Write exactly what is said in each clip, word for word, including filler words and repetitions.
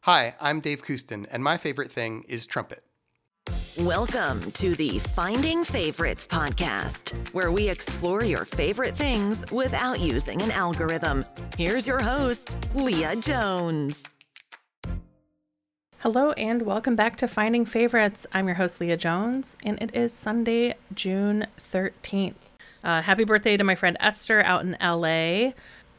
Hi, I'm Dave Kustin, and my favorite thing is trumpet. Welcome to the Finding Favorites podcast, where we explore your favorite things without using an algorithm. Here's your host, Leah Jones. Hello and welcome back to Finding Favorites. I'm your host, Leah Jones, and it is Sunday, June thirteenth. Uh, happy birthday to my friend Esther out in L A,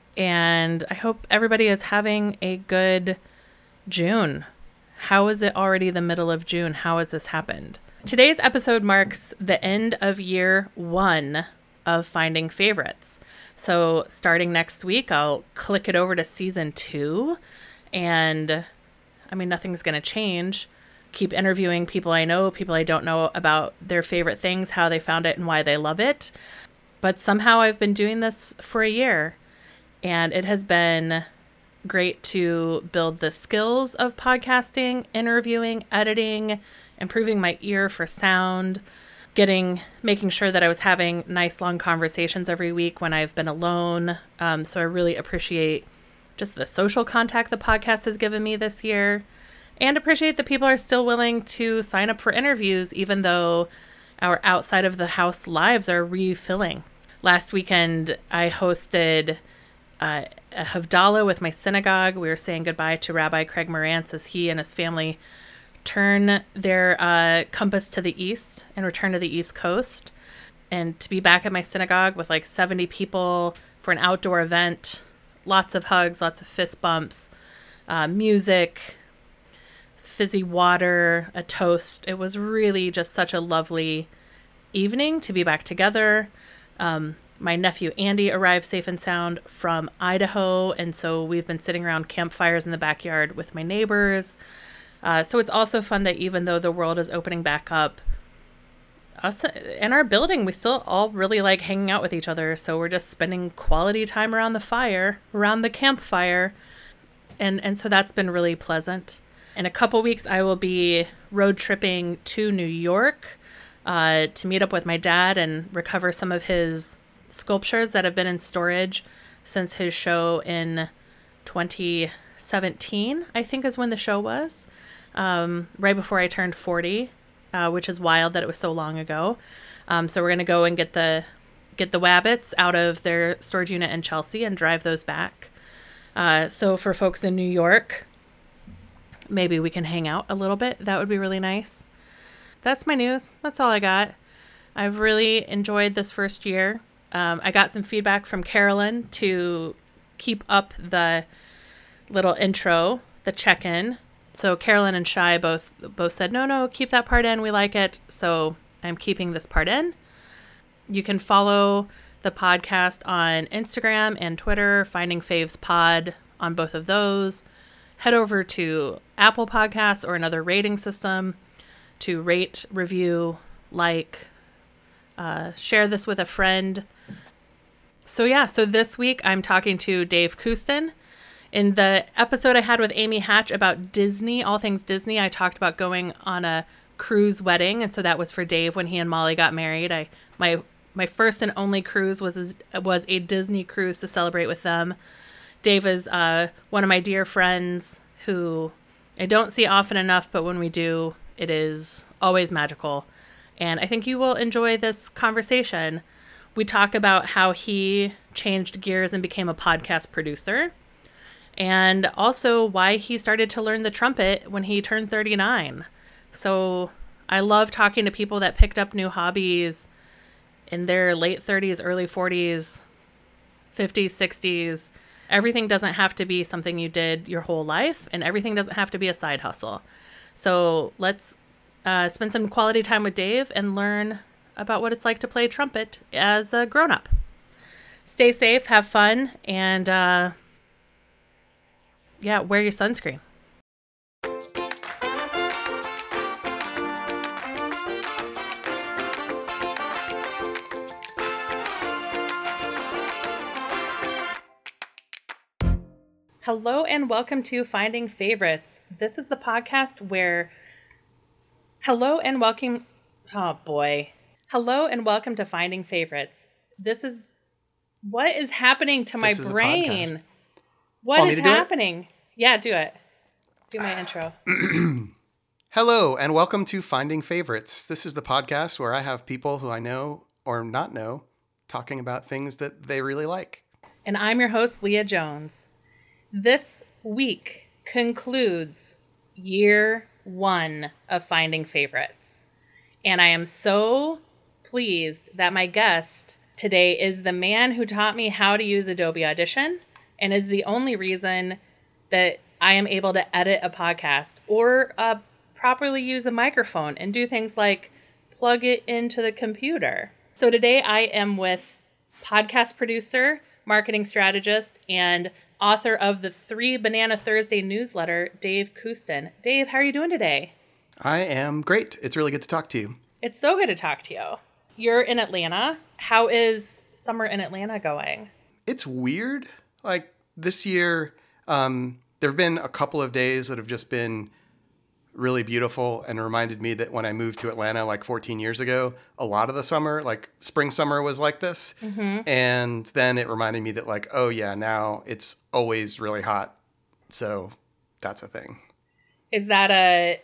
and I hope everybody is having a good June. How is it already the middle of June? How has this happened? Today's episode marks the end of year one of Finding Favorites. So starting next week, I'll click it over to season two, and I mean, nothing's going to change. Keep interviewing people I know, people I don't know about their favorite things, how they found it and why they love it. But somehow I've been doing this for a year, and it has been great to build the skills of podcasting, interviewing, editing, improving my ear for sound, getting, making sure that I was having nice long conversations every week when I've been alone. Um, so I really appreciate just the social contact the podcast has given me this year, and appreciate that people are still willing to sign up for interviews, even though our outside of the house lives are refilling. Last weekend, I hosted uh, a Havdalah with my synagogue. We were saying goodbye to Rabbi Craig Morantz as he and his family turn their uh, compass to the east and return to the East Coast. And to be back at my synagogue with like seventy people for an outdoor event, lots of hugs, lots of fist bumps, uh, music, fizzy water, a toast. It was really just such a lovely evening to be back together. Um, my nephew Andy arrived safe and sound from Idaho, and so we've been sitting around campfires in the backyard with my neighbors. Uh, so it's also fun that even though the world is opening back up, us in our building, we still all really like hanging out with each other. So we're just spending quality time around the fire, around the campfire. And, and so that's been really pleasant. In a couple weeks, I will be road tripping to New York uh, to meet up with my dad and recover some of his sculptures that have been in storage since his show in twenty seventeen, I think is when the show was, um, right before I turned forty. Uh, which is wild that it was so long ago. Um, so we're going to go and get the get the Wabbits out of their storage unit in Chelsea and drive those back. Uh, so for folks in New York, maybe we can hang out a little bit. That would be really nice. That's my news. That's all I got. I've really enjoyed this first year. Um, I got some feedback from Carolyn to keep up the little intro, the check-in. So Carolyn and Shai both both said, no, no, keep that part in. We like it. So I'm keeping this part in. You can follow the podcast on Instagram and Twitter, Finding Faves Pod on both of those. Head over to Apple Podcasts or another rating system to rate, review, like, uh, share this with a friend. So yeah, so this week I'm talking to Dave Kustin. In the episode I had with Amy Hatch about Disney, all things Disney, I talked about going on a cruise wedding. And so that was for Dave when he and Molly got married. I my my first and only cruise was was a Disney cruise to celebrate with them. Dave is uh, one of my dear friends who I don't see often enough, but when we do, it is always magical. And I think you will enjoy this conversation. We talk about how he changed gears and became a podcast producer, and also why he started to learn the trumpet when he turned thirty-nine. So I love talking to people that picked up new hobbies in their late thirties, early forties, fifties, sixties. Everything doesn't have to be something you did your whole life, and everything doesn't have to be a side hustle. So let's uh, spend some quality time with Dave and learn about what it's like to play trumpet as a grown-up. Stay safe, have fun, and uh, yeah, wear your sunscreen. Hello and welcome to Finding Favorites. This is the podcast where... Hello and welcome... Oh boy. Hello and welcome to Finding Favorites. This is... What is happening to my This is a brain? podcast. What Want is me to do it? happening? Yeah, do it. Do my intro. Hello, and welcome to Finding Favorites. This is the podcast where I have people who I know or not know talking about things that they really like. And I'm your host, Leah Jones. This week concludes year one of Finding Favorites. And I am so pleased that my guest today is the man who taught me how to use Adobe Audition and is the only reason that I am able to edit a podcast or uh, properly use a microphone and do things like plug it into the computer. So today I am with podcast producer, marketing strategist, and author of the Three Banana Thursday newsletter, Dave Kustin. Dave, how are you doing today? I am great. It's really good to talk to you. It's so good to talk to you. You're in Atlanta. How is summer in Atlanta going? It's weird. Like this year, um, there have been a couple of days that have just been really beautiful and reminded me that when I moved to Atlanta like fourteen years ago, a lot of the summer, like spring summer was like this. Mm-hmm. And then it reminded me that like, oh yeah, now it's always really hot. So that's a thing. Is that a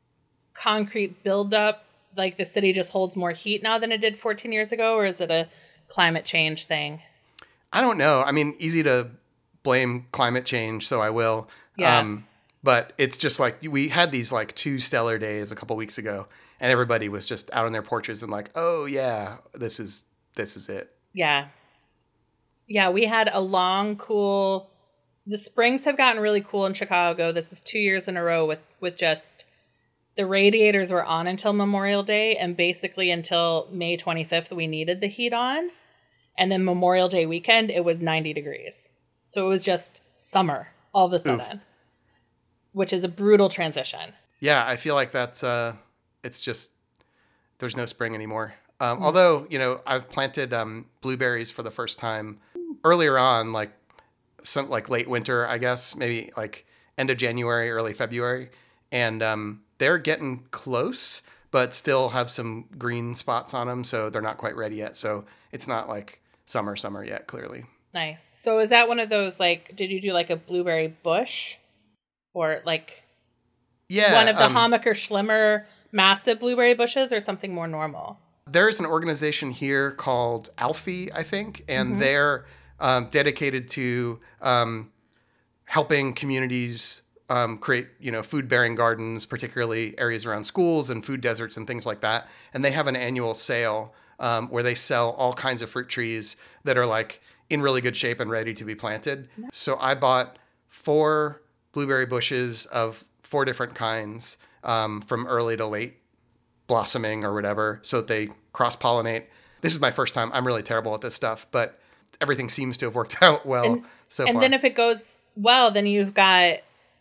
concrete buildup? Like the city just holds more heat now than it did fourteen years ago? Or is it a climate change thing? I don't know. I mean, easy to blame climate change, so I will. Yeah. Um, but it's just like we had these like two stellar days a couple weeks ago, and everybody was just out on their porches and like, oh yeah, this is this is it. Yeah. Yeah, we had a long, cool. The springs have gotten really cool in Chicago. This is two years in a row with with just the radiators were on until Memorial Day, and basically until May twenty-fifth, we needed the heat on, and then Memorial Day weekend, it was ninety degrees. So it was just summer all of a sudden, Oof. Which is a brutal transition. Yeah, I feel like that's, uh, it's just, there's no spring anymore. Um, mm-hmm. Although, you know, I've planted um, blueberries for the first time earlier on, like some like late winter, I guess, maybe like end of January, early February. And um, they're getting close, but still have some green spots on them. So they're not quite ready yet. So it's not like summer, summer yet, clearly. Nice. So is that one of those, like, did you do like a blueberry bush or like yeah, one of the um, Hammacher Schlemmer massive blueberry bushes or something more normal? There's an organization here called Alfie, I think, and Mm-hmm. they're um, dedicated to um, helping communities um, create, you know, food-bearing gardens, particularly areas around schools and food deserts and things like that. And they have an annual sale um, where they sell all kinds of fruit trees that are like in really good shape and ready to be planted. So I bought four blueberry bushes of four different kinds um, from early to late blossoming or whatever, so that they cross-pollinate. This is my first time. I'm really terrible at this stuff, but everything seems to have worked out well and, so and far. And then if it goes well, then you've got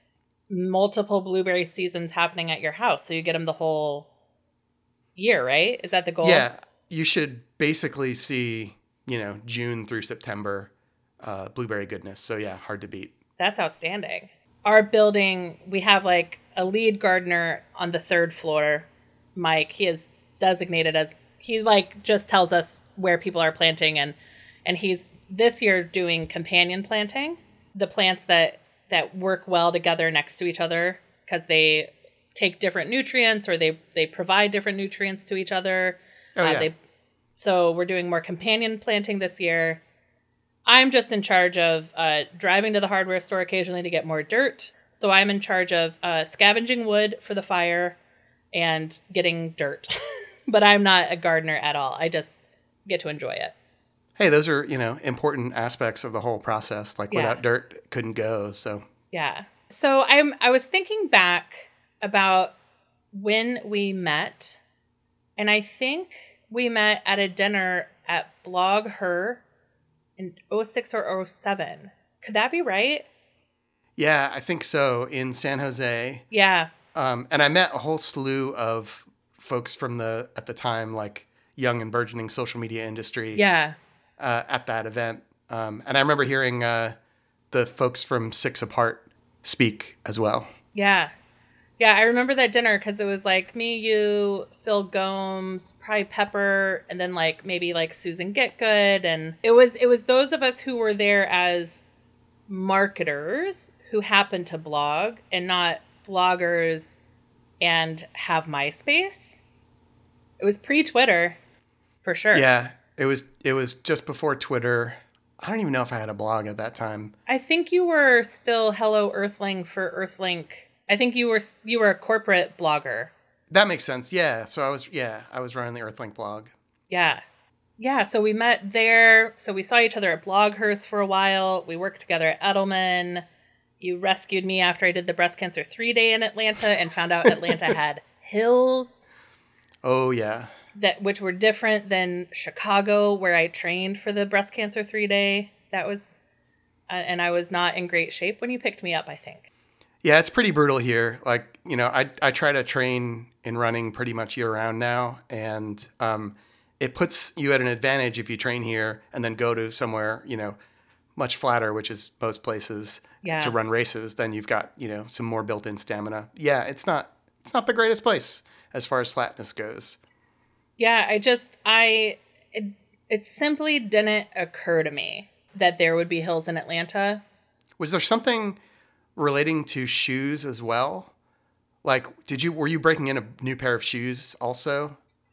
multiple blueberry seasons happening at your house. So you get them the whole year, right? Is that the goal? Yeah. You should basically see, you know, June through September uh, blueberry goodness. So yeah, hard to beat. That's outstanding. Our building, we have like a lead gardener on the third floor, Mike. He is designated as, he like just tells us where people are planting, and and he's this year doing companion planting, the plants that that work well together next to each other because they take different nutrients or they they provide different nutrients to each other. Oh, uh, yeah. they, so we're doing more companion planting this year. I'm just in charge of uh, driving to the hardware store occasionally to get more dirt. So I'm in charge of uh, scavenging wood for the fire and getting dirt. But I'm not a gardener at all. I just get to enjoy it. Hey, those are, you know, important aspects of the whole process. Like Yeah. without dirt, it couldn't go. So Yeah. So I'm I was thinking back about when we met, and I think we met at a dinner at Blog Her in oh six or oh seven. Could that be right? yeah, I think so, in San Jose. Yeah. Um, and I met a whole slew of folks from the, at the time, like young and burgeoning social media industry. Yeah. Uh, at that event. Um, and I remember hearing uh, the folks from Six Apart speak as well. Yeah. Yeah, I remember that dinner because it was like me, you, Phil Gomes, probably Pepper, and then like maybe like Susan Getgood. And it was it was those of us who were there as marketers who happened to blog and not bloggers and have MySpace. It was pre-Twitter, for sure. Yeah, it was it was just before Twitter. I don't even know if I had a blog at that time. I think you were still Hello Earthling for Earthlink. I think you were you were a corporate blogger. That makes sense. Yeah. So I was yeah, I was running the Earthlink blog. Yeah. Yeah, so we met there. So we saw each other at Bloghurst for a while. We worked together at Edelman. You rescued me after I did the breast cancer three day in Atlanta and found out Atlanta had hills. Oh, yeah. That which were different than Chicago, where I trained for the breast cancer three day. That was, uh, and I was not in great shape when you picked me up, I think. Yeah, it's pretty brutal here. Like, you know, I I try to train in running pretty much year round now. And um, it puts you at an advantage if you train here and then go to somewhere, you know, much flatter, which is most places, yeah. to run races. Then you've got, you know, some more built-in stamina. Yeah, it's not it's not the greatest place as far as flatness goes. Yeah, I just, I, it, it simply didn't occur to me that there would be hills in Atlanta. Was there something relating to shoes as well? Like, did you, were you breaking in a new pair of shoes also?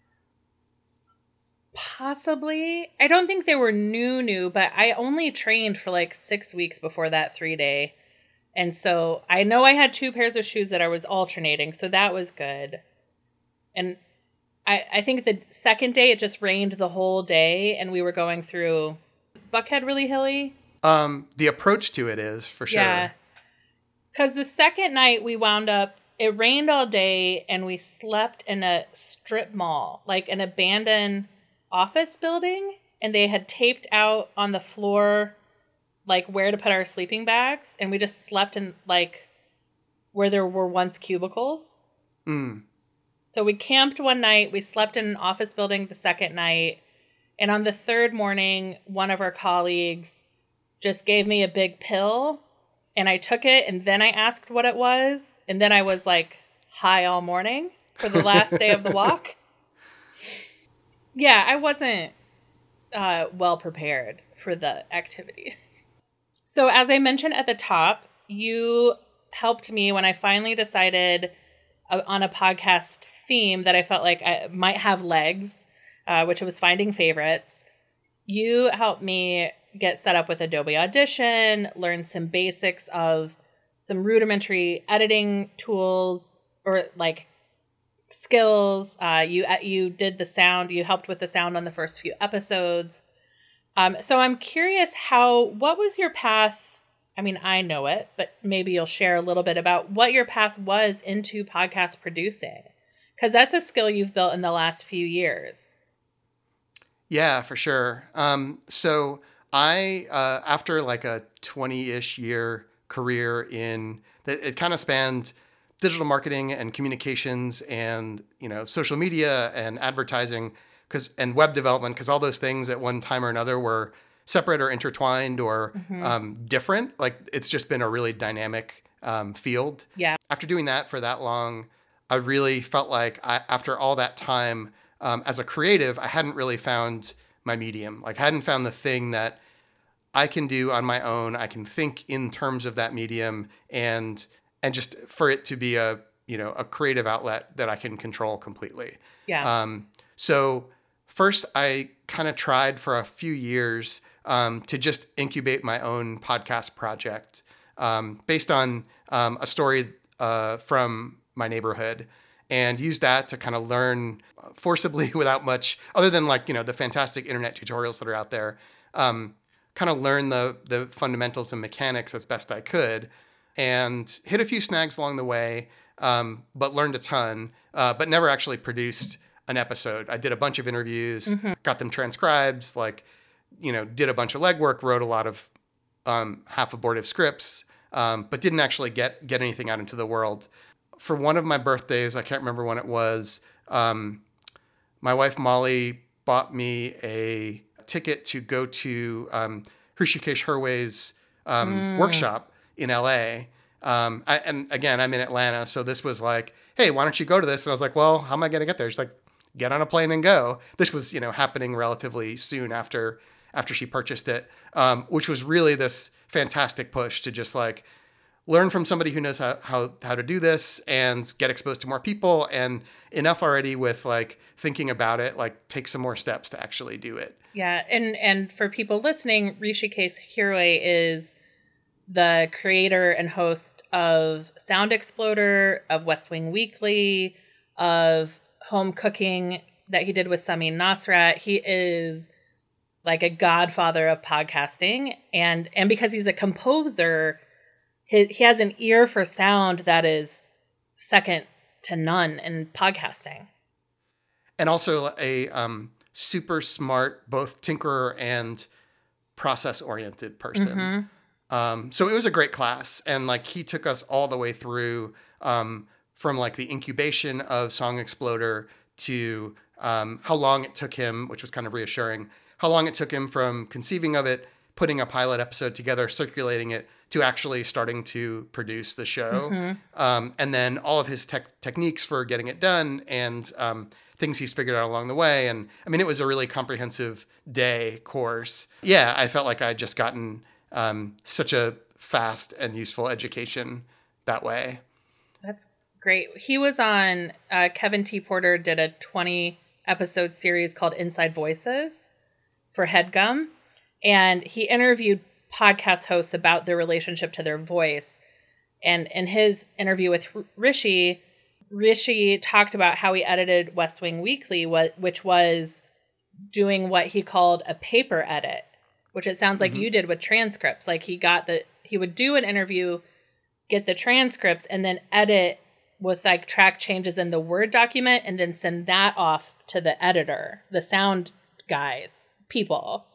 Possibly. I don't think they were new, new, but I only trained for like six weeks before that three day. And so I know I had two pairs of shoes that I was alternating. So that was good. And I, I think the second day it just rained the whole day and we were going through Buckhead really hilly. Um, the approach to it is for sure. Yeah. Because the second night we wound up, it rained all day and we slept in a strip mall, like an abandoned office building. And they had taped out on the floor, like where to put our sleeping bags. And we just slept in like where there were once cubicles. Mm. So we camped one night, we slept in an office building the second night, and on the third morning, one of our colleagues just gave me a big pill, and I took it, and then I asked what it was, and then I was like high all morning for the last day of the walk. Yeah, I wasn't uh, well prepared for the activities. So as I mentioned at the top, you helped me when I finally decided on a podcast theme that I felt like I might have legs, uh, which was finding favorites. You helped me get set up with Adobe Audition, learn some basics of some rudimentary editing tools or like skills. Uh, you you did the sound. You helped with the sound on the first few episodes. Um, so I'm curious how, what was your path? I mean, I know it, but maybe you'll share a little bit about what your path was into podcast producing, because that's a skill you've built in the last few years. Yeah, for sure. Um, so I, uh, after like a twenty-ish year career in that, it kind of spanned digital marketing and communications and, you know, social media and advertising, because and web development, because all those things at one time or another were separate or intertwined or mm-hmm. um, different. Like, it's just been a really dynamic um, field. Yeah. After doing that for that long, I really felt like I, after all that time um, as a creative, I hadn't really found my medium. Like, I hadn't found the thing that I can do on my own. I can think in terms of that medium and and just for it to be a, you know, a creative outlet that I can control completely. Yeah. Um, so first I kind of tried for a few years Um, to just incubate my own podcast project um, based on um, a story uh, from my neighborhood, and use that to kind of learn forcibly without much other than like, you know, the fantastic internet tutorials that are out there, um, kind of learn the the fundamentals and mechanics as best I could, and hit a few snags along the way, um, but learned a ton, uh, but never actually produced an episode. I did a bunch of interviews, mm-hmm. got them transcribed, like, you know, did a bunch of legwork, wrote a lot of um, half abortive scripts, um, but didn't actually get, get anything out into the world. For one of my birthdays, I can't remember when it was, um, my wife, Molly, bought me a ticket to go to um, Hrishikesh Hirway's um, mm. workshop in L A. Um, I, and again, I'm in Atlanta, so this was like, hey, why don't you go to this? And I was like, well, how am I going to get there? She's like, get on a plane and go. This was, you know, happening relatively soon after after she purchased it, um, which was really this fantastic push to just like, learn from somebody who knows how, how, how to do this and get exposed to more people, and enough already with like thinking about it, like take some more steps to actually do it. Yeah. And, and for people listening, Rishikesh Hirway is the creator and host of Sound Exploder, of West Wing Weekly, of Home Cooking that he did with Samin Nosrat. He is like a godfather of podcasting. And, and because he's a composer, he, he has an ear for sound that is second to none in podcasting. And also a um, super smart, both tinkerer and process-oriented person. Mm-hmm. Um, so it was a great class. And like he took us all the way through um, from like the incubation of Song Exploder to um, how long it took him, which was kind of reassuring, how long it took him from conceiving of it, putting a pilot episode together, circulating it, to actually starting to produce the show. Mm-hmm. Um, and then all of his tech techniques for getting it done, and um, things he's figured out along the way. And I mean, it was a really comprehensive day course. Yeah, I felt like I had just gotten um, such a fast and useful education that way. That's great. He was on, uh, Kevin T. Porter did a twenty episode series called Inside Voices for HeadGum. And he interviewed podcast hosts about their relationship to their voice. And in his interview with Rishi, Rishi talked about how he edited West Wing Weekly, which was doing what he called a paper edit, which it sounds like mm-hmm. you did with transcripts. Like he got the, he would do an interview, get the transcripts, and then edit with like track changes in the Word document, and then send that off to the editor, the sound guys, people.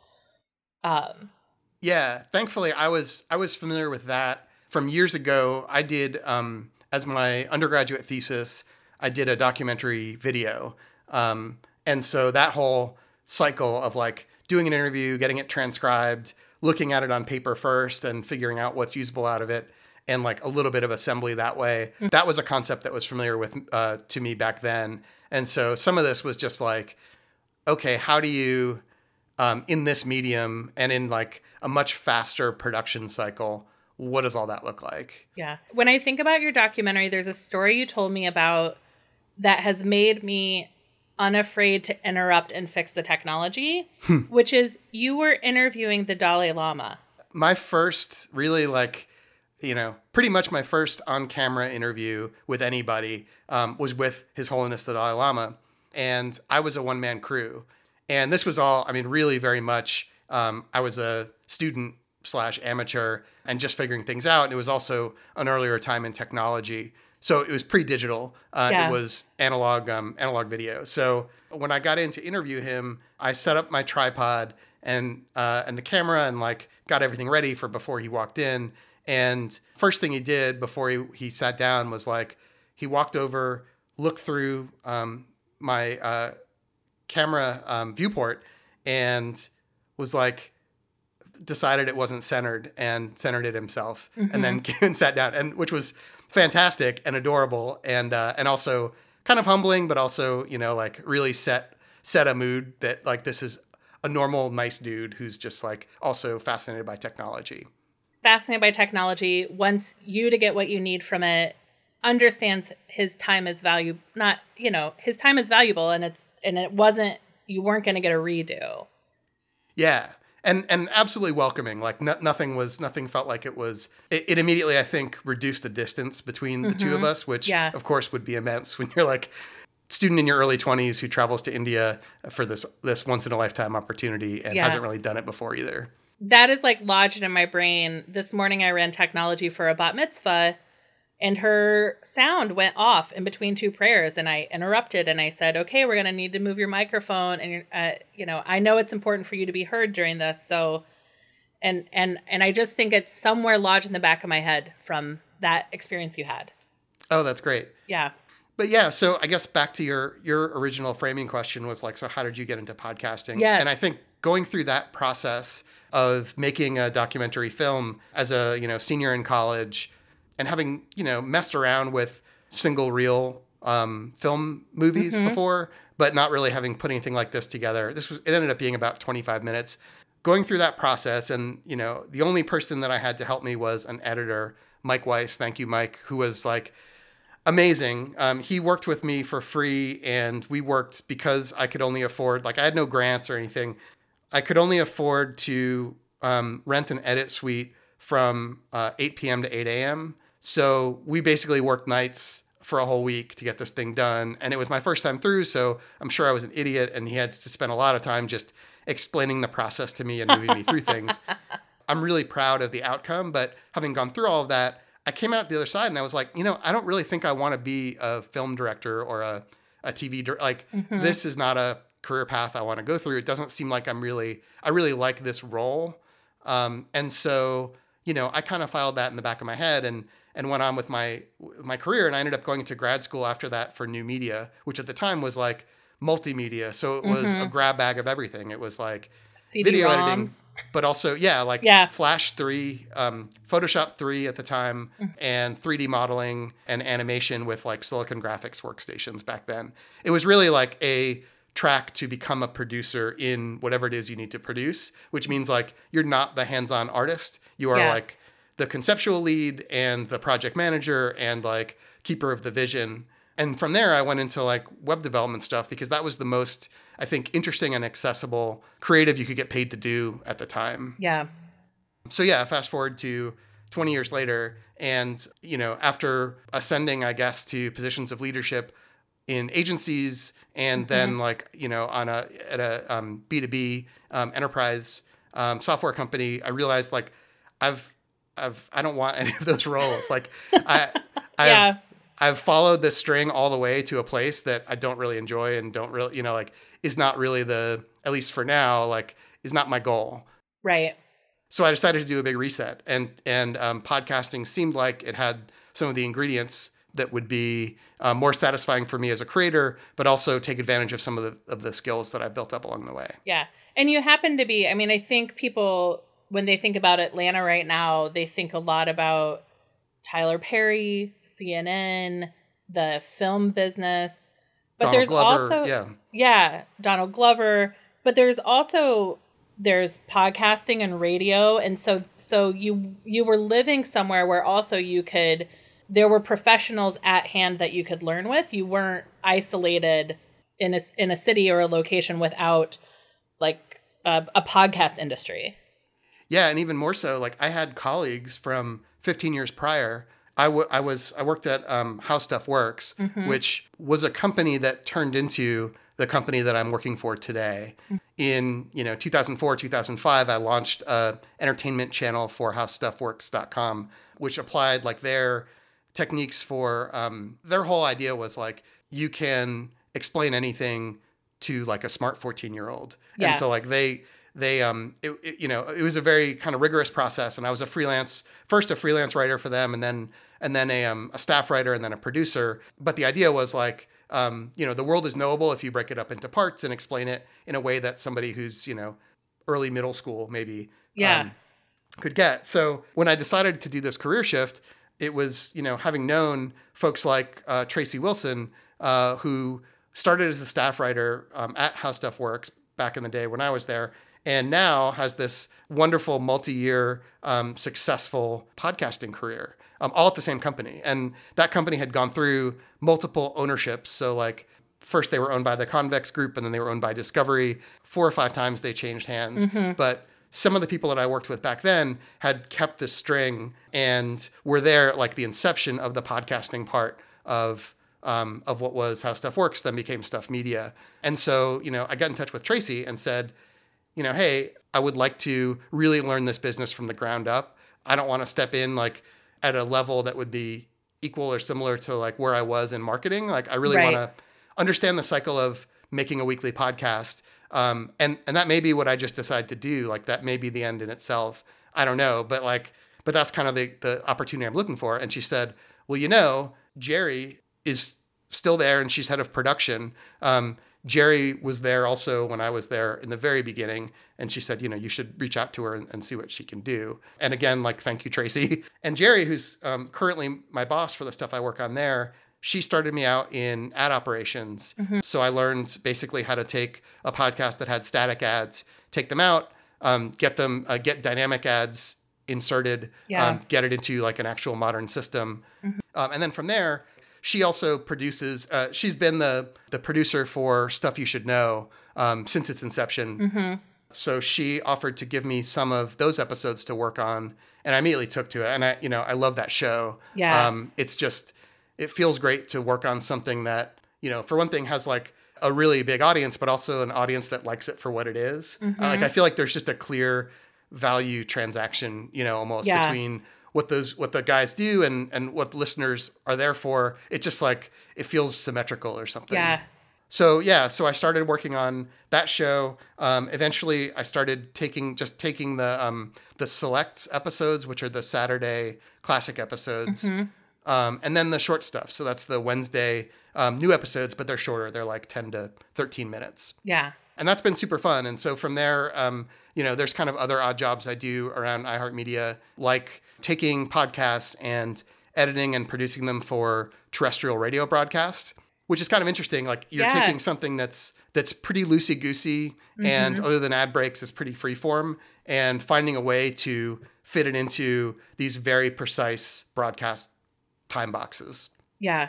Um, yeah, thankfully I was, I was familiar with that from years ago. I did, um, as my undergraduate thesis, I did a documentary video. Um, and so that whole cycle of like doing an interview, getting it transcribed, looking at it on paper first and figuring out what's usable out of it, and like a little bit of assembly that way. Mm-hmm. That was a concept that was familiar with, uh, to me back then. And so some of this was just like, okay, how do you, um, in this medium and in like a much faster production cycle, what does all that look like? Yeah. When I think about your documentary, there's a story you told me about that has made me unafraid to interrupt and fix the technology, which is you were interviewing the Dalai Lama. My first really like, you know, pretty much my first on-camera interview with anybody um, was with His Holiness the Dalai Lama. And I was a one-man crew. And this was all, I mean, really very much, um, I was a student slash amateur and just figuring things out. And it was also an earlier time in technology. So it was pre-digital. Uh, yeah. It was analog, um, analog video. So when I got in to interview him, I set up my tripod and, uh, and the camera and like got everything ready for before he walked in. And first thing he did before he, he sat down was like, he walked over, looked through, um, my, uh, camera, um, viewport and was like, decided it wasn't centered and centered it himself, mm-hmm. and then came and sat down, and which was fantastic and adorable, and uh, and also kind of humbling, but also, you know, like really set set a mood that like this is a normal, nice dude who's just like also fascinated by technology. Fascinated by technology, wants you to get what you need from it, understands his time is value, not, you know, his time is valuable, and it's and it wasn't, you weren't going to get a redo. Yeah. And and absolutely welcoming. Like no, nothing was nothing felt like it was. It, it immediately, I think, reduced the distance between the mm-hmm. two of us, which yeah. of course would be immense when you're like student in your early twenties who travels to India for this this once in a lifetime opportunity and yeah. hasn't really done it before either. That is like lodged in my brain. This morning I ran technology for a bat mitzvah, and her sound went off in between two prayers, and I interrupted and I said, okay, we're going to need to move your microphone. And, uh, you know, I know it's important for you to be heard during this. So, and, and, and I just think it's somewhere lodged in the back of my head from that experience you had. Oh, that's great. Yeah. But yeah, so I guess back to your, your original framing question was like, so how did you get into podcasting? Yes. And I think going through that process of making a documentary film as a, you know, senior in college, and having, you know, messed around with single reel um, film movies mm-hmm. before, but not really having put anything like this together. This was, it ended up being about twenty-five minutes. Going through that process, and, you know, the only person that I had to help me was an editor Mike Weiss, thank you, Mike, who was like amazing. Um, he worked with me for free, and we worked because I could only afford, like I had no grants or anything. I could only afford to um, rent an edit suite from uh, eight p.m. to eight a.m. So we basically worked nights for a whole week to get this thing done. And it was my first time through, so I'm sure I was an idiot, and he had to spend a lot of time just explaining the process to me and moving me through things. I'm really proud of the outcome, but having gone through all of that, I came out the other side and I was like, you know, I don't really think I want to be a film director or a, a T V, like mm-hmm. this is not a career path I want to go through. It doesn't seem like I'm really, I really like this role. Um, and so, you know, I kind of filed that in the back of my head and, and went on with my, my career. And I ended up going into grad school after that for new media, which at the time was like multimedia. So it was mm-hmm. a grab bag of everything. It was like C D video ROMs. editing, but also, yeah, like yeah. Flash three, um, Photoshop three at the time, mm-hmm. and three D modeling and animation with like Silicon Graphics workstations back then. It was really like a track to become a producer in whatever it is you need to produce, which means like you're not the hands-on artist. You are yeah. like the conceptual lead and the project manager and like keeper of the vision. And from there, I went into like web development stuff because that was the most, I think, interesting and accessible creative you could get paid to do at the time. Yeah. So yeah, fast forward to twenty years later. And, you know, after ascending, I guess, to positions of leadership in agencies and mm-hmm. then like, you know, on a, at a um, B two B um, enterprise um, software company, I realized like I've, I've, I don't want any of those roles. Like I, I've, yeah. I've followed this string all the way to a place that I don't really enjoy and don't really, you know, like is not really the, at least for now, like is not my goal. Right. So I decided to do a big reset, and, and um, podcasting seemed like it had some of the ingredients that would be uh, more satisfying for me as a creator, but also take advantage of some of the, of the skills that I've built up along the way. Yeah. And you happen to be, I mean, I think people, when they think about Atlanta right now, they think a lot about Tyler Perry, C N N, the film business, but Donald there's Glover, also, yeah. yeah, Donald Glover, but there's also, there's podcasting and radio. And so, so you, you were living somewhere where also you could, there were professionals at hand that you could learn with. You weren't isolated in a, in a city or a location without like a, a podcast industry. Yeah. And even more so, like I had colleagues from fifteen years prior. I, w- I was, I worked at um, How Stuff Works, mm-hmm. which was a company that turned into the company that I'm working for today. Mm-hmm. In, you know, two thousand four, two thousand five, I launched a entertainment channel for how stuff works dot com, which applied like their techniques for, um, their whole idea was like, you can explain anything to like a smart fourteen year old. Yeah. And so like they, they, um, it, it, you know, it was a very kind of rigorous process. And I was a freelance, first a freelance writer for them, and then, and then a, um, a staff writer, and then a producer. But the idea was like, um, you know, the world is knowable if you break it up into parts and explain it in a way that somebody who's, you know, early middle school maybe yeah. um, could get. So when I decided to do this career shift, it was, you know, having known folks like uh, Tracy Wilson, uh, who started as a staff writer um, at How Stuff Works back in the day when I was there, and now has this wonderful multi-year um, successful podcasting career, um, all at the same company. And that company had gone through multiple ownerships. So like first they were owned by the Convex Group, and then they were owned by Discovery. Four or five times they changed hands. Mm-hmm. But some of the people that I worked with back then had kept this string and were there at like the inception of the podcasting part of um, of what was How Stuff Works, then became Stuff Media. And so, you know, I got in touch with Tracy and said, you know, hey, I would like to really learn this business from the ground up. I don't want to step in like at a level that would be equal or similar to like where I was in marketing. Like I really right. want to understand the cycle of making a weekly podcast. Um, and, and that may be what I just decide to do. Like that may be the end in itself. I don't know. But like, but that's kind of the, the opportunity I'm looking for. And she said, well, you know, Jerry is still there and she's head of production. Um, Jerry was there also when I was there in the very beginning. And she said, you know, you should reach out to her and, and see what she can do. And again, like, thank you, Tracy. And Jerry, who's um, currently my boss for the stuff I work on there, she started me out in ad operations. Mm-hmm. So I learned basically how to take a podcast that had static ads, take them out, um, get them, uh, get dynamic ads inserted, Yeah. um, get it into like an actual modern system. Mm-hmm. Um, and then from there, she also produces, uh, she's been the, the producer for Stuff You Should Know um, since its inception. Mm-hmm. So she offered to give me some of those episodes to work on, and I immediately took to it. And I, you know, I love that show. Yeah. Um, it's just, it feels great to work on something that, you know, for one thing has like a really big audience, but also an audience that likes it for what it is. Mm-hmm. Uh, like, I feel like there's just a clear value transaction, you know, almost Yeah. between what those, what the guys do and, and what the listeners are there for. It just like, it feels symmetrical or something. Yeah. So yeah, so I started working on that show. Um, eventually I started taking, just taking the, um, the select episodes, which are the Saturday classic episodes. Mm-hmm. Um, and then the short stuff. So that's the Wednesday, um, new episodes, but they're shorter. They're like ten to thirteen minutes. Yeah. And that's been super fun. And so from there, um, you know, there's kind of other odd jobs I do around iHeartMedia, like taking podcasts and editing and producing them for terrestrial radio broadcasts, which is kind of interesting. Like you're Yeah. taking something that's that's pretty loosey-goosey, mm-hmm. and other than ad breaks, it's pretty freeform, and finding a way to fit it into these very precise broadcast time boxes. Yeah.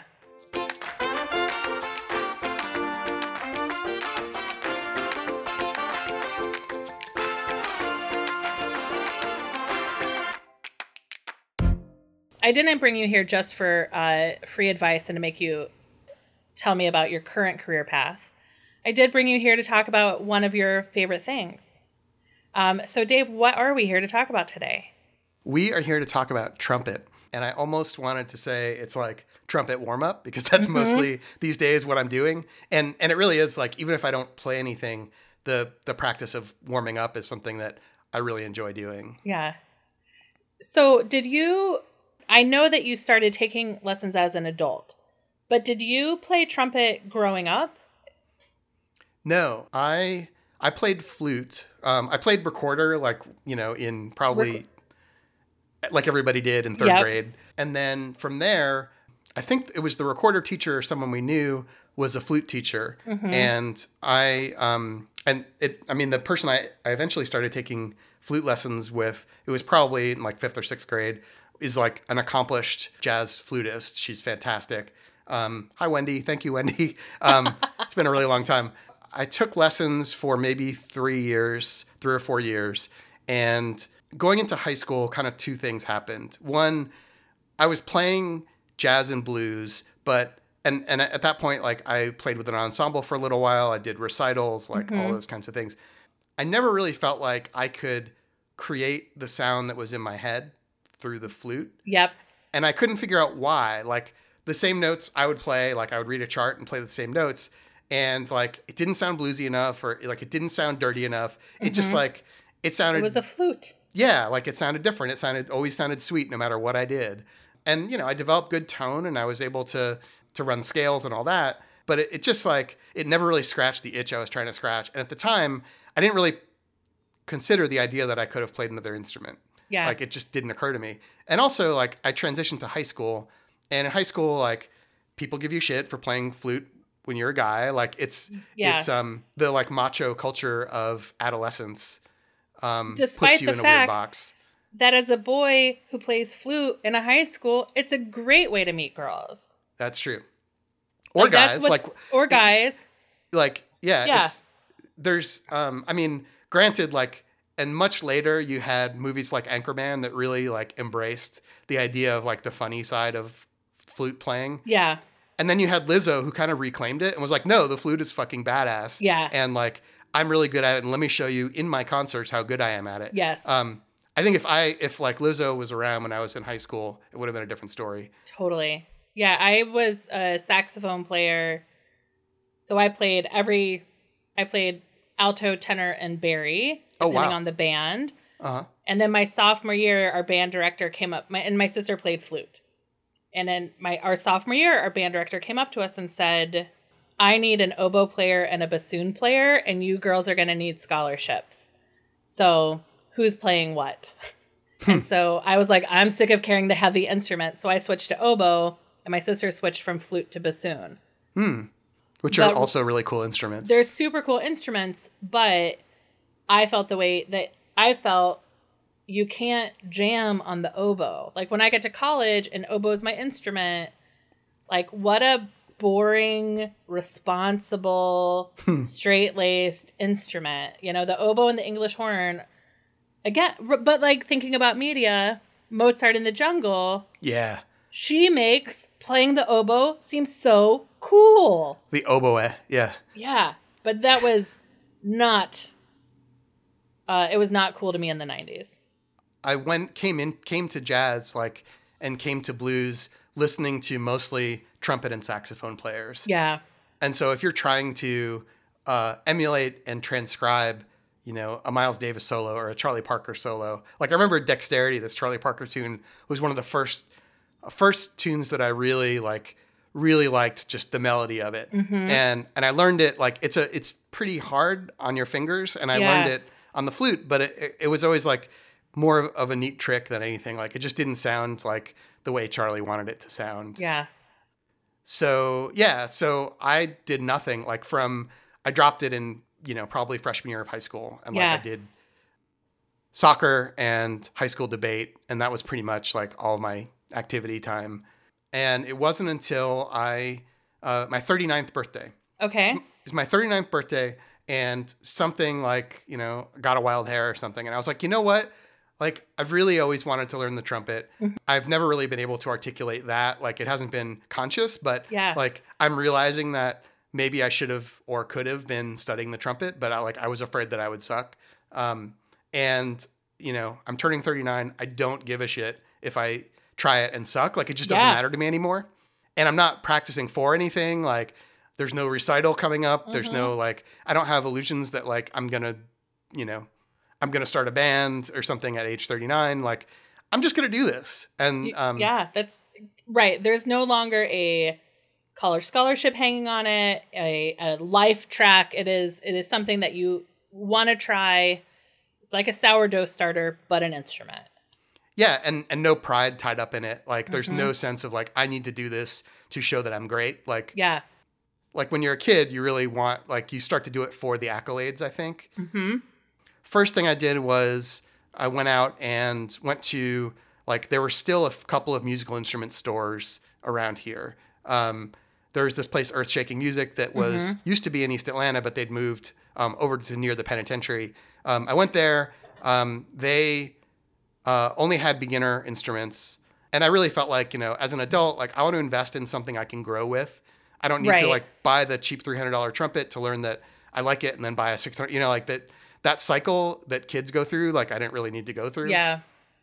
I didn't bring you here just for uh, free advice and to make you tell me about your current career path. I did bring you here to talk about one of your favorite things. Um, so, Dave, what are we here to talk about today? We are here to talk about trumpet. And I almost wanted to say it's like trumpet warm-up, because that's mm-hmm. mostly these days what I'm doing. And and it really is like, even if I don't play anything, the the practice of warming up is something that I really enjoy doing. Yeah. So did you, I know that you started taking lessons as an adult, but did you play trumpet growing up? No, I I played flute. Um, I played recorder, like, you know, in probably... Rec- like everybody did in third yep. grade. And then from there, I think it was the recorder teacher or someone we knew was a flute teacher. Mm-hmm. And I, um, and it, I mean, the person I, I eventually started taking flute lessons with, it was probably in like fifth or sixth grade, is like an accomplished jazz flutist. She's fantastic. Um, hi, Wendy. Thank you, Wendy. Um, it's been a really long time. I took lessons for maybe three years, three or four years. And going into high school, kind of two things happened. One, I was playing jazz and blues, but, and, and at that point, like I played with an ensemble for a little while. I did recitals, like mm-hmm. all those kinds of things. I never really felt like I could create the sound that was in my head through the flute. Yep. And I couldn't figure out why. Like the same notes I would play, like I would read a chart and play the same notes. And like, it didn't sound bluesy enough, or like it didn't sound dirty enough. It mm-hmm. just like, it sounded... It was a flute. Yeah, like it sounded different. It sounded always sounded sweet no matter what I did. And, you know, I developed good tone and I was able to to run scales and all that. But it, it just like, it never really scratched the itch I was trying to scratch. And at the time, I didn't really consider the idea that I could have played another instrument. Yeah. Like it just didn't occur to me. And also like I transitioned to high school, and in high school, like people give you shit for playing flute when you're a guy. Like it's, yeah. it's um the like macho culture of adolescence. Um, Despite puts you the in a fact weird box. That as a boy who plays flute in a high school, it's a great way to meet girls. That's true. Or like, guys, what, like or guys. It, like yeah, yeah. It's, there's um, I mean, granted, like, and much later you had movies like Anchorman that really like embraced the idea of like the funny side of flute playing. Yeah. And then you had Lizzo, who kind of reclaimed it and was like, no, the flute is fucking badass. Yeah. And like, I'm really good at it, and let me show you in my concerts how good I am at it. Yes. Um, I think if I, if like Lizzo was around when I was in high school, it would have been a different story. Totally. Yeah, I was a saxophone player, so I played every, I played alto, tenor, and bari, depending oh, wow. on the band. Uh-huh. And then my sophomore year, our band director came up, my, and my sister played flute. And then my our sophomore year, our band director came up to us and said, I need an oboe player and a bassoon player, and you girls are going to need scholarships. So who's playing what? And so I was like, I'm sick of carrying the heavy instruments. So I switched to oboe, and my sister switched from flute to bassoon. Hmm. Which but are also really cool instruments. They're super cool instruments, but I felt the way that I felt, you can't jam on the oboe. Like when I get to college and oboe is my instrument, like what a boring, responsible, straight-laced instrument. You know, the oboe and the English horn, again, but like thinking about media, Mozart in the Jungle. Yeah. She makes playing the oboe seem so cool. The oboe, yeah. Yeah, but that was not, uh, it was not cool to me in the nineties. I went, came in, came to jazz, like, and came to blues listening to mostly trumpet and saxophone players. Yeah. And so if you're trying to uh, emulate and transcribe, you know, a Miles Davis solo or a Charlie Parker solo, like I remember Dexterity, this Charlie Parker tune was one of the first, first tunes that I really like, really liked just the melody of it. Mm-hmm. And, and I learned it like, it's a, it's pretty hard on your fingers. And I Yeah. learned it on the flute, but it, it, it was always like more of a neat trick than anything. Like it just didn't sound like the way Charlie wanted it to sound. Yeah. So yeah, so I did nothing like from, I dropped it in, you know, probably freshman year of high school. And like Yeah. I did soccer and high school debate. And that was pretty much like all of my activity time. And it wasn't until I, uh, my thirty-ninth birthday. Okay. It's my thirty-ninth birthday and something like, you know, got a wild hair or something. And I was like, you know what? Like, I've really always wanted to learn the trumpet. Mm-hmm. I've never really been able to articulate that. Like, it hasn't been conscious, but yeah. like, I'm realizing that maybe I should have or could have been studying the trumpet, but I, like, I was afraid that I would suck. Um, and, you know, I'm turning thirty-nine. I don't give a shit if I try it and suck. Like, it just doesn't yeah. matter to me anymore. And I'm not practicing for anything. Like, there's no recital coming up. Mm-hmm. There's no, like, I don't have illusions that, like, I'm going to, you know, I'm going to start a band or something at age thirty-nine. Like, I'm just going to do this. And um, yeah, that's right. There's no longer a college scholarship hanging on it, a, a life track. It is, it is something that you want to try. It's like a sourdough starter, but an instrument. Yeah. And, and no pride tied up in it. Like, there's mm-hmm. no sense of like, I need to do this to show that I'm great. Like, yeah. Like when you're a kid, you really want, like, you start to do it for the accolades, I think. Mm-hmm. First thing I did was I went out and went to, like, there were still a f- couple of musical instrument stores around here. Um, there was this place, Earth Shaking Music, that was mm-hmm. used to be in East Atlanta, but they'd moved um, over to near the penitentiary. Um, I went there. Um, they uh, only had beginner instruments. And I really felt like, you know, as an adult, like, I want to invest in something I can grow with. I don't need right. to, like, buy the cheap three hundred dollars trumpet to learn that I like it and then buy a six hundred, you know, like that. That cycle that kids go through, like, I didn't really need to go through. Yeah.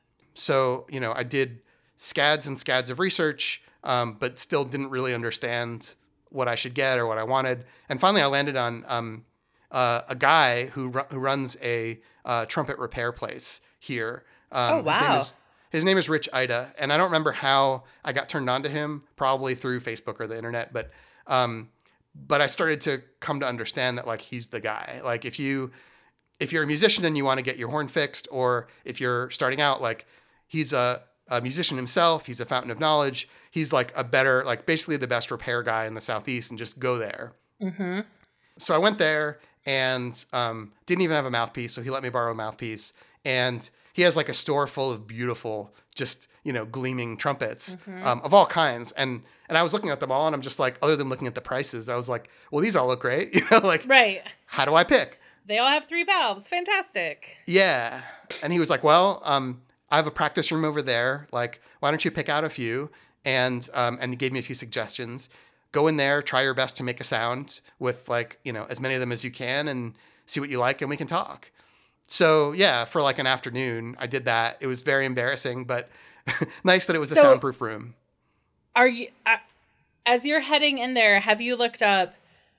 So, you know, I did scads and scads of research, um, but still didn't really understand what I should get or what I wanted. And finally, I landed on um, uh, a guy who ru- who runs a uh, trumpet repair place here. Um, oh, wow. His name, is, his name is Rich Ida. And I don't remember how I got turned on to him, probably through Facebook or the internet. But, um, but I started to come to understand that, like, he's the guy. Like, if you... If you're a musician and you want to get your horn fixed, or if you're starting out, like, he's a, a musician himself, he's a fountain of knowledge. He's like a better, like, basically the best repair guy in the Southeast, and just go there. Mm-hmm. So I went there and um, didn't even have a mouthpiece. So he let me borrow a mouthpiece, and he has like a store full of beautiful, just, you know, gleaming trumpets mm-hmm. um, of all kinds. And, and I was looking at them all, and I'm just like, other than looking at the prices, I was like, well, these all look great. You know, like, right. How do I pick? They all have three valves. Fantastic. Yeah. And he was like, well, um, I have a practice room over there. Like, why don't you pick out a few? And, um, and he gave me a few suggestions. Go in there, try your best to make a sound with, like, you know, as many of them as you can, and see what you like, and we can talk. So yeah, for like an afternoon, I did that. It was very embarrassing, but nice that it was a so soundproof room. Are you, uh, as you're heading in there, have you looked up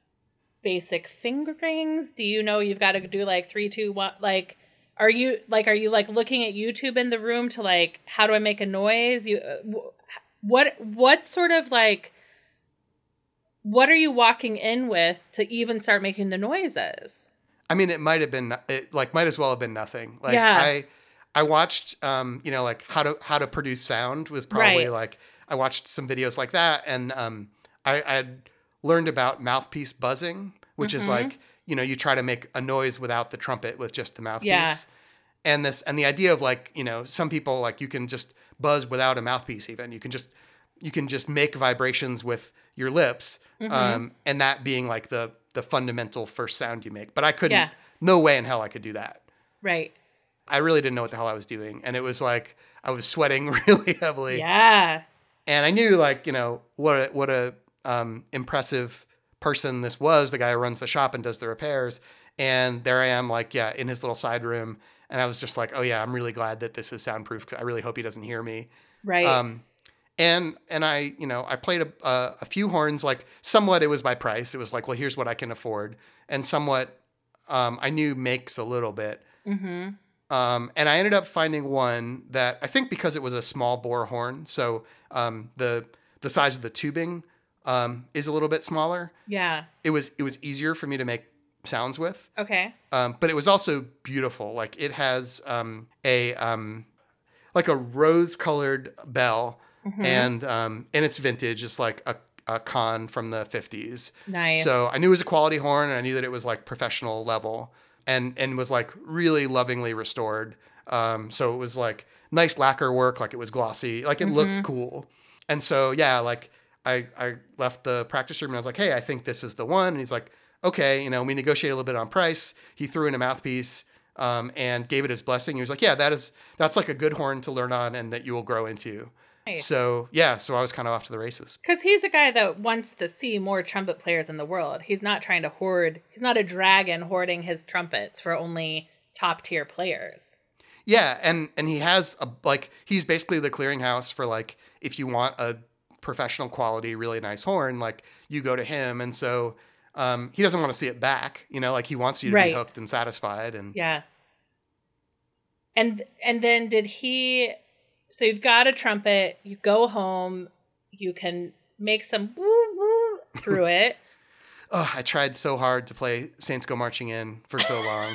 basic fingerings? Do you know you've got to do like three, two, one? Like, are you like, are you like looking at YouTube in the room to like, how do I make a noise? You, uh, what, what sort of like, what are you walking in with to even start making the noises? I mean, it might have been, it like might as well have been nothing. Like yeah. I, I watched, um, you know, like how to, how to produce sound was probably right. like, I watched some videos like that. And, um, I, I'd learned about mouthpiece buzzing, which mm-hmm. is like, you know, you try to make a noise without the trumpet with just the mouthpiece. Yeah. And this, and the idea of like, you know, some people like you can just buzz without a mouthpiece even. You can just, you can just make vibrations with your lips. Mm-hmm. Um, and that being like the, the fundamental first sound you make. But I couldn't, yeah. no way in hell I could do that. Right. I really didn't know what the hell I was doing. And it was like, I was sweating really heavily. Yeah. And I knew like, you know, what a, what a um, impressive person this was, the guy who runs the shop and does the repairs. And there I am like, yeah, in his little side room. And I was just like, oh yeah, I'm really glad that this is soundproof. I really hope he doesn't hear me. Right. Um, and, and I, you know, I played a, a, a few horns, like somewhat it was by price. It was like, well, here's what I can afford. And somewhat um, I knew makes a little bit. Mm-hmm. Um, and I ended up finding one that I think because it was a small bore horn. So um, the, the size of the tubing um, is a little bit smaller. Yeah. It was, it was easier for me to make sounds with. Okay. Um, but it was also beautiful. Like it has um, a um, like a rose colored bell, mm-hmm. and um, and it's vintage. It's like a, a Conn from the fifties. Nice. So I knew it was a quality horn, and I knew that it was like professional level, and and was like really lovingly restored. Um, so it was like nice lacquer work, like it was glossy, like it mm-hmm. looked cool. And so yeah, like I I left the practice room and I was like, hey, I think this is the one. And he's like, okay, you know, we negotiated a little bit on price. He threw in a mouthpiece um, and gave it his blessing. He was like, yeah, that is, that's like a good horn to learn on and that you will grow into. Nice. So yeah, so I was kind of off to the races. Because he's a guy that wants to see more trumpet players in the world. He's not trying to hoard, he's not a dragon hoarding his trumpets for only top tier players. Yeah, and, and he has a, like, he's basically the clearinghouse for like, if you want a professional quality, really nice horn, like you go to him. And so Um, he doesn't want to see it back, you know, like he wants you to right. be hooked and satisfied. And yeah. And, and then did he, so you've got a trumpet, you go home, you can make some woo woo through it. Oh, I tried so hard to play Saints Go Marching In for so long.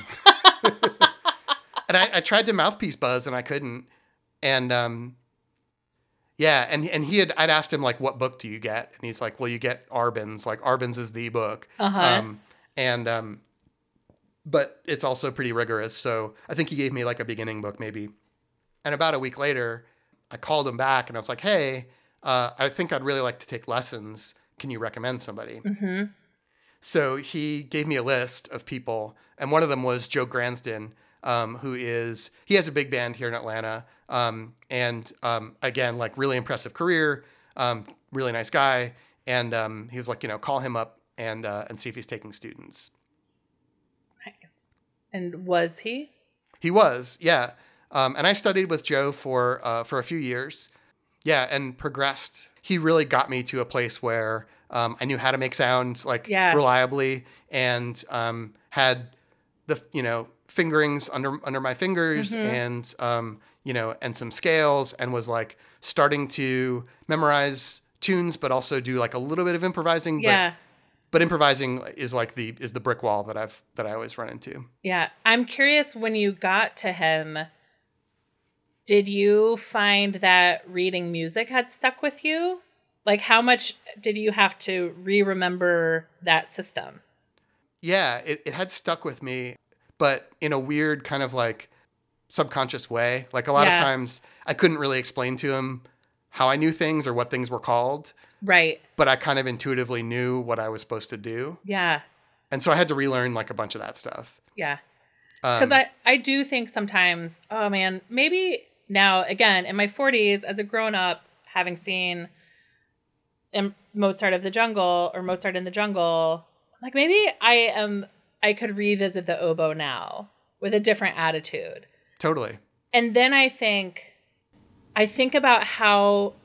And I, I tried to mouthpiece buzz and I couldn't. And, um, yeah, and and he had, I'd asked him, like, what book do you get? And he's like, well, you get Arbenz. Like, Arbenz is the book. Uh-huh. Um, and, um, but it's also pretty rigorous. So I think he gave me, like, a beginning book, maybe. And about a week later, I called him back, and I was like, hey, uh, I think I'd really like to take lessons. Can you recommend somebody? Mm-hmm. So he gave me a list of people, and one of them was Joe Gransden, um, who is, he has a big band here in Atlanta. Um, and, um, again, like really impressive career, um, really nice guy. And, um, he was like, you know, call him up and, uh, and see if he's taking students. Nice. And was he? He was, yeah. Um, and I studied with Joe for, uh, for a few years. Yeah. And progressed. He really got me to a place where, um, I knew how to make sounds like yeah. reliably and, um, had the, you know, fingerings under, under my fingers mm-hmm. and, um, you know, and some scales, and was like starting to memorize tunes, but also do like a little bit of improvising. Yeah. But, but improvising is like the, is the brick wall that I've, that I always run into. Yeah. I'm curious, when you got to him, did you find that reading music had stuck with you? Like, how much did you have to re-remember that system? Yeah, it, it had stuck with me, but in a weird kind of like subconscious way. Like a lot yeah. of times I couldn't really explain to him how I knew things or what things were called. Right. But I kind of intuitively knew what I was supposed to do. Yeah. And so I had to relearn like a bunch of that stuff. Yeah. Because um, I, I do think sometimes, oh man, maybe now, again, in my forties, as a grown up, having seen Mozart of the Jungle or Mozart in the Jungle, like maybe I am, I could revisit the oboe now with a different attitude. Totally. And then I think, I think about how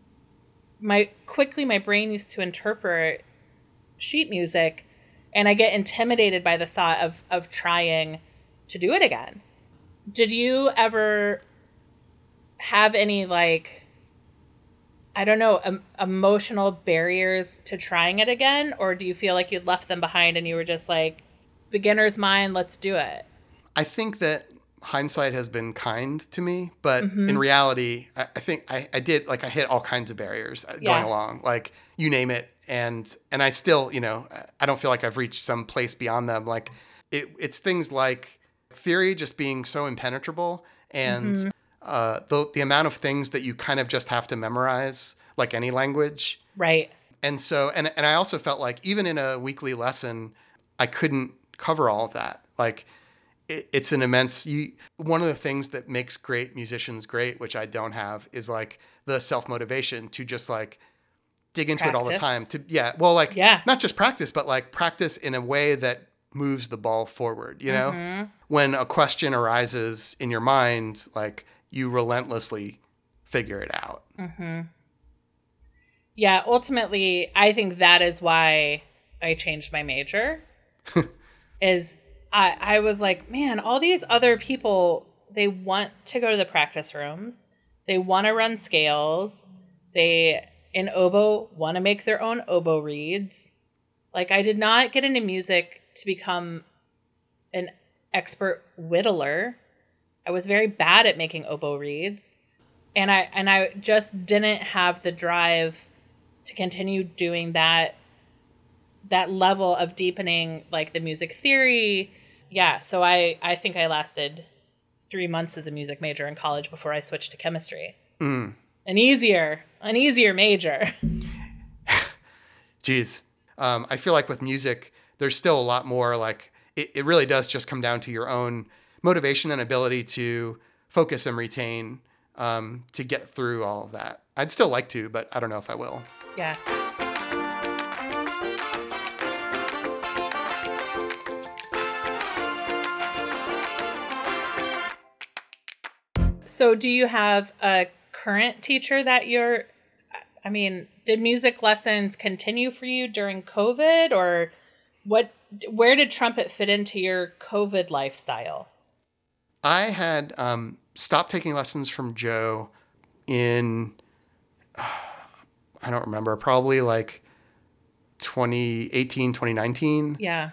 my quickly my brain used to interpret sheet music, and I get intimidated by the thought of of trying to do it again. Did you ever have any, like, I don't know, um, emotional barriers to trying it again? Or do you feel like you'd left them behind and you were just like, beginner's mind, let's do it? I think that hindsight has been kind to me, but mm-hmm. in reality, I, I think I, I did, like, I hit all kinds of barriers yeah. going along, like you name it. And, and I still, you know, I don't feel like I've reached some place beyond them. Like it, it's things like theory just being so impenetrable and mm-hmm. uh, the the amount of things that you kind of just have to memorize, like any language. Right. And so, and and I also felt like even in a weekly lesson, I couldn't cover all of that. Like, it, it's an immense. You, one of the things that makes great musicians great, which I don't have, is like the self motivation to just like dig into practice. It all the time. To yeah, well, like yeah. not just practice, but like practice in a way that moves the ball forward. You know, mm-hmm. when a question arises in your mind, like you relentlessly figure it out. Mm-hmm. Yeah, ultimately, I think that is why I changed my major. is I, I was like, man, all these other people, they want to go to the practice rooms. They want to run scales. They, in oboe, want to make their own oboe reeds. Like, I did not get into music to become an expert whittler. I was very bad at making oboe reeds. And I and I just didn't have the drive to continue doing that that level of deepening, like the music theory. Yeah, so I, I think I lasted three months as a music major in college before I switched to chemistry. Mm. An easier, an easier major. Jeez. Um, I feel like with music, there's still a lot more, like, it, it really does just come down to your own motivation and ability to focus and retain um, to get through all of that. I'd still like to, but I don't know if I will. Yeah. So do you have a current teacher that you're, I mean, did music lessons continue for you during COVID, or what, where did trumpet fit into your COVID lifestyle? I had um, stopped taking lessons from Joe in, uh, I don't remember, probably like twenty eighteen, twenty nineteen. Yeah.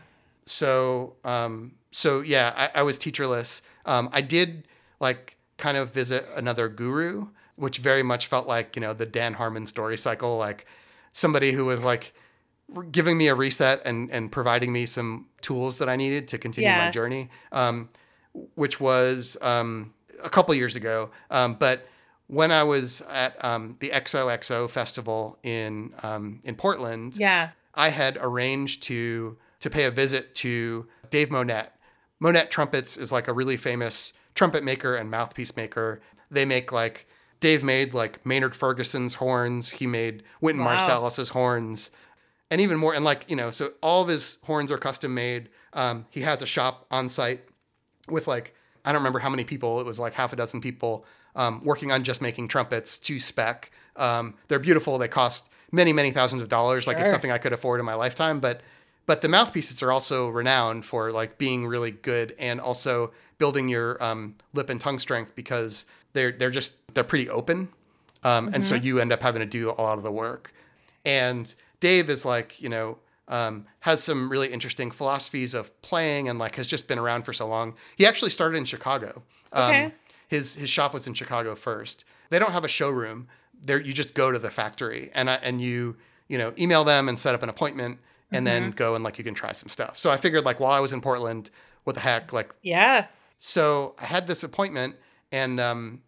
So, um, so yeah, I, I was teacherless. Um, I did like kind of visit another guru, which very much felt like, you know, the Dan Harmon story cycle, like somebody who was like giving me a reset and, and providing me some tools that I needed to continue yeah. my journey, um, which was um, a couple years ago. Um, but when I was at um, the X O X O festival in um, in Portland, yeah. I had arranged to to pay a visit to Dave Monette. Monette Trumpets is like a really famous trumpet maker and mouthpiece maker. They make like, Dave made like Maynard Ferguson's horns. He made Wynton wow. Marsalis's horns, and even more. And like, you know, so all of his horns are custom made. Um, he has a shop on site with like, I don't remember how many people. It was like half a dozen people um, working on just making trumpets to spec. Um, they're beautiful. They cost many, many thousands of dollars. Sure. Like, it's nothing I could afford in my lifetime. But but the mouthpieces are also renowned for like being really good and also building your um, lip and tongue strength, because they're they're just they're pretty open, um, mm-hmm. and so you end up having to do a lot of the work. And Dave is like, you know, um, has some really interesting philosophies of playing, and like has just been around for so long. He actually started in Chicago. Okay. Um, his his shop was in Chicago first. They don't have a showroom. There you just go to the factory and I, and you you know email them and set up an appointment, and mm-hmm. then go and like you can try some stuff. So I figured like while I was in Portland, what the heck, like yeah. So I had this appointment, and um,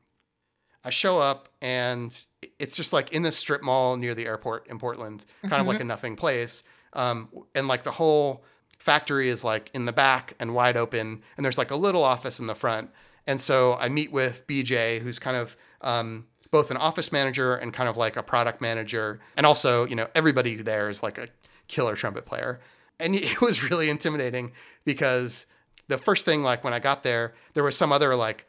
I show up, and it's just like in this strip mall near the airport in Portland, kind mm-hmm. of like a nothing place. Um, and like the whole factory is like in the back and wide open, and there's like a little office in the front. And so I meet with B J, who's kind of um, both an office manager and kind of like a product manager. And also, you know, everybody there is like a killer trumpet player. And it was really intimidating because the first thing, like when I got there, there was some other like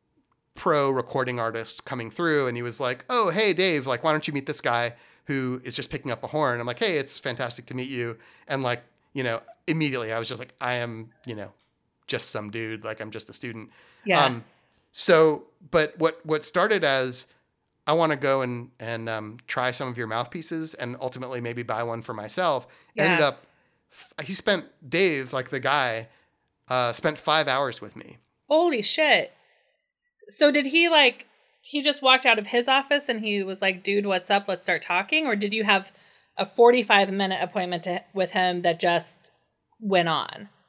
pro recording artist coming through, and he was like, "Oh, hey, Dave, like, why don't you meet this guy who is just picking up a horn?" I'm like, "Hey, it's fantastic to meet you." And like, you know, immediately I was just like, I am, you know, just some dude. Like, I'm just a student. Yeah. Um, so, but what, what started as, I want to go and, and um, try some of your mouthpieces and ultimately maybe buy one for myself, yeah. ended up, he spent, Dave, like the guy, Uh, spent five hours with me. Holy shit. So did he like, he just walked out of his office and he was like, "Dude, what's up? Let's start talking." Or did you have a forty-five minute appointment to, with him that just went on?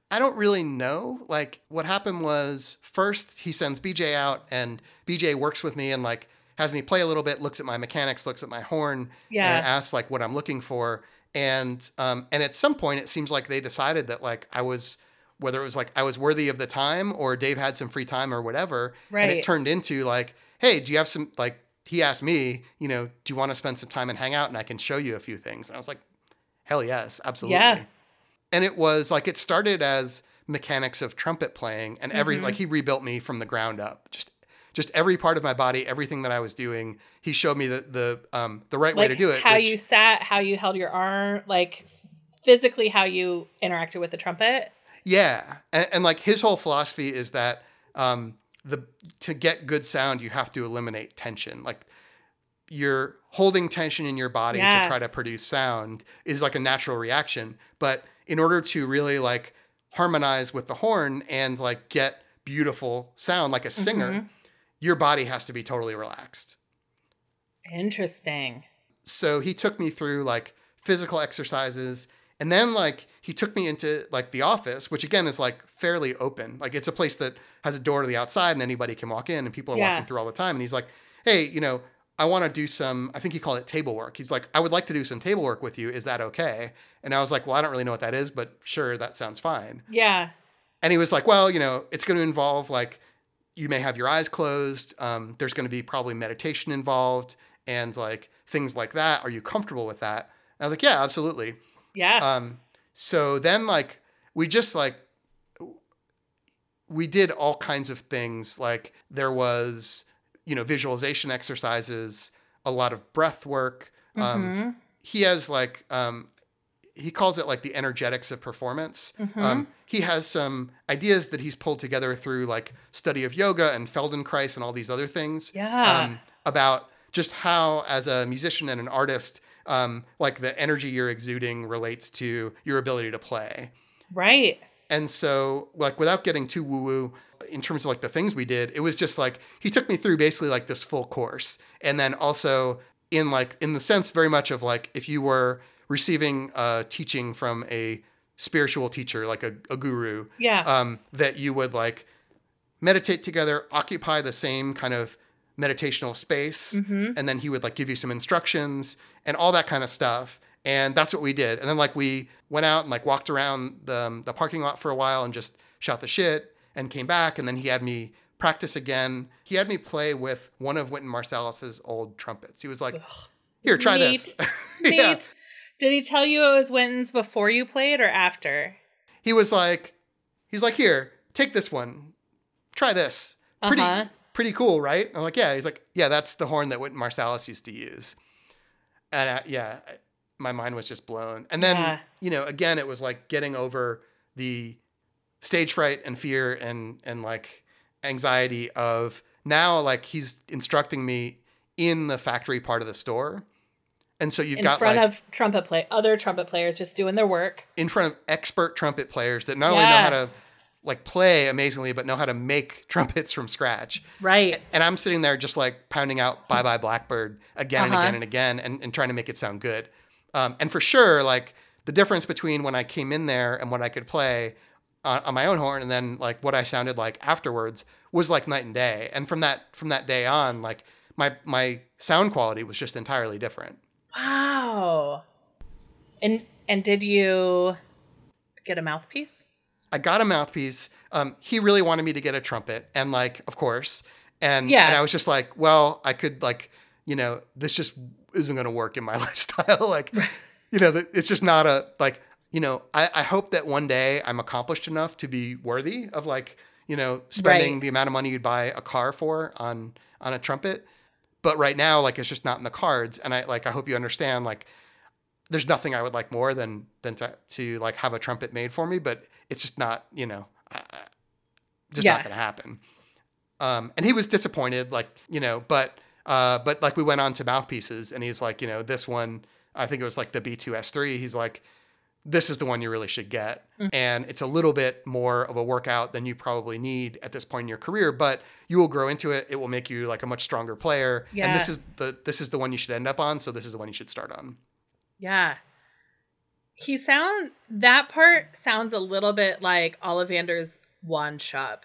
I don't really know. Like what happened was first he sends B J out and B J works with me and like has me play a little bit, looks at my mechanics, looks at my horn Yeah. and asks like what I'm looking for. And, um, and at some point it seems like they decided that like I was, whether it was like I was worthy of the time or Dave had some free time or whatever. And it Right. turned into like, hey, do you have some, like, he asked me, you know, do you want to spend some time and hang out and I can show you a few things? And I was like, hell yes, absolutely. Yeah. And it was like, it started as mechanics of trumpet playing and every, Mhm. like he rebuilt me from the ground up, just, just every part of my body, everything that I was doing. He showed me the, the, um, the right way Like to do it. how which- you sat, how you held your arm, like physically how you interacted with the trumpet. Yeah. And, and like his whole philosophy is that, um, the, to get good sound, you have to eliminate tension. Like you're holding tension in your body Yeah. to try to produce sound is like a natural reaction. But in order to really like harmonize with the horn and like get beautiful sound like a singer, Mhm. your body has to be totally relaxed. Interesting. So he took me through like physical exercises and then like he took me into like the office, which again is like fairly open. Like it's a place that has a door to the outside and anybody can walk in and people are Yeah. walking through all the time. And he's like, hey, you know, I want to do some, I think he called it table work. He's like, I would like to do some table work with you. Is that okay? And I was like, well, I don't really know what that is, but sure, that sounds fine. Yeah. And he was like, well, you know, it's going to involve like, you may have your eyes closed. Um, there's going to be probably meditation involved and like things like that. Are you comfortable with that? And I was like, yeah, absolutely. Yeah. Um, so then like, we just like, we did all kinds of things. Like there was, you know, visualization exercises, a lot of breath work. Um, Mhm. he has like, um, he calls it like the energetics of performance. Mhm. Um, he has some ideas that he's pulled together through like study of yoga and Feldenkrais and all these other things. Yeah. Um, about just how, as a musician and an artist, um, like the energy you're exuding relates to your ability to play. Right. And so, like, without getting too woo-woo in terms of like the things we did, it was just like he took me through basically like this full course. And then also in like, in the sense very much of like, if you were receiving uh, teaching from a spiritual teacher, like a, a guru, Yeah. um, that you would like meditate together, occupy the same kind of meditational space. Mhm. And then he would like give you some instructions and all that kind of stuff. And that's what we did. And then like we went out and like walked around the, um, the parking lot for a while and just shot the shit and came back. And then he had me practice again. He had me play with one of Wynton Marsalis's old trumpets. He was like, here, try this. Neat. Yeah. Neat. Did he tell you it was Wynton's before you played or after? He was like, he's like, here, take this one. Try this. Pretty, Uh-huh. pretty cool, right? I'm like, yeah. He's like, yeah, that's the horn that Wynton Marsalis used to use. And uh, yeah, my mind was just blown. And then, Yeah. you know, again, it was like getting over the stage fright and fear and, and like anxiety of now, like he's instructing me in the factory part of the store. And so you've In got front like of trumpet play, other trumpet players just doing their work. in front of expert trumpet players that not only know Yeah. how to like play amazingly, but know how to make trumpets from scratch. Right. And I'm sitting there just like pounding out Bye Bye Blackbird again and Uh-huh. again and again and, and trying to make it sound good. Um, and for sure, like the difference between when I came in there and what I could play on, on my own horn and then like what I sounded like afterwards was like night and day. And from that, from that day on, like my, my sound quality was just entirely different. Wow. And and did you get a mouthpiece? I got a mouthpiece. Um, he really wanted me to get a trumpet, and like, of course, and Yeah. and I was just like, well, I could like, you know, this just isn't going to work in my lifestyle. Like, you know, it's just not a like, you know, I, I hope that one day I'm accomplished enough to be worthy of like, you know, spending Right. the amount of money you'd buy a car for on on a trumpet. But right now, like, it's just not in the cards, and I like, I hope you understand, like. There's nothing I would like more than than to, to like have a trumpet made for me, but it's just not, you know, uh, just Yeah. not going to happen. Um, and he was disappointed, like, you know, but uh, but like we went on to mouthpieces, and he's like, you know, this one, I think it was like the B two S three. He's like, this is the one you really should get, Mm. and it's a little bit more of a workout than you probably need at this point in your career, but you will grow into it. It will make you like a much stronger player, Yeah. and this is the this is the one you should end up on. So this is the one you should start on. Yeah. He sound that part sounds a little bit like Ollivander's wand shop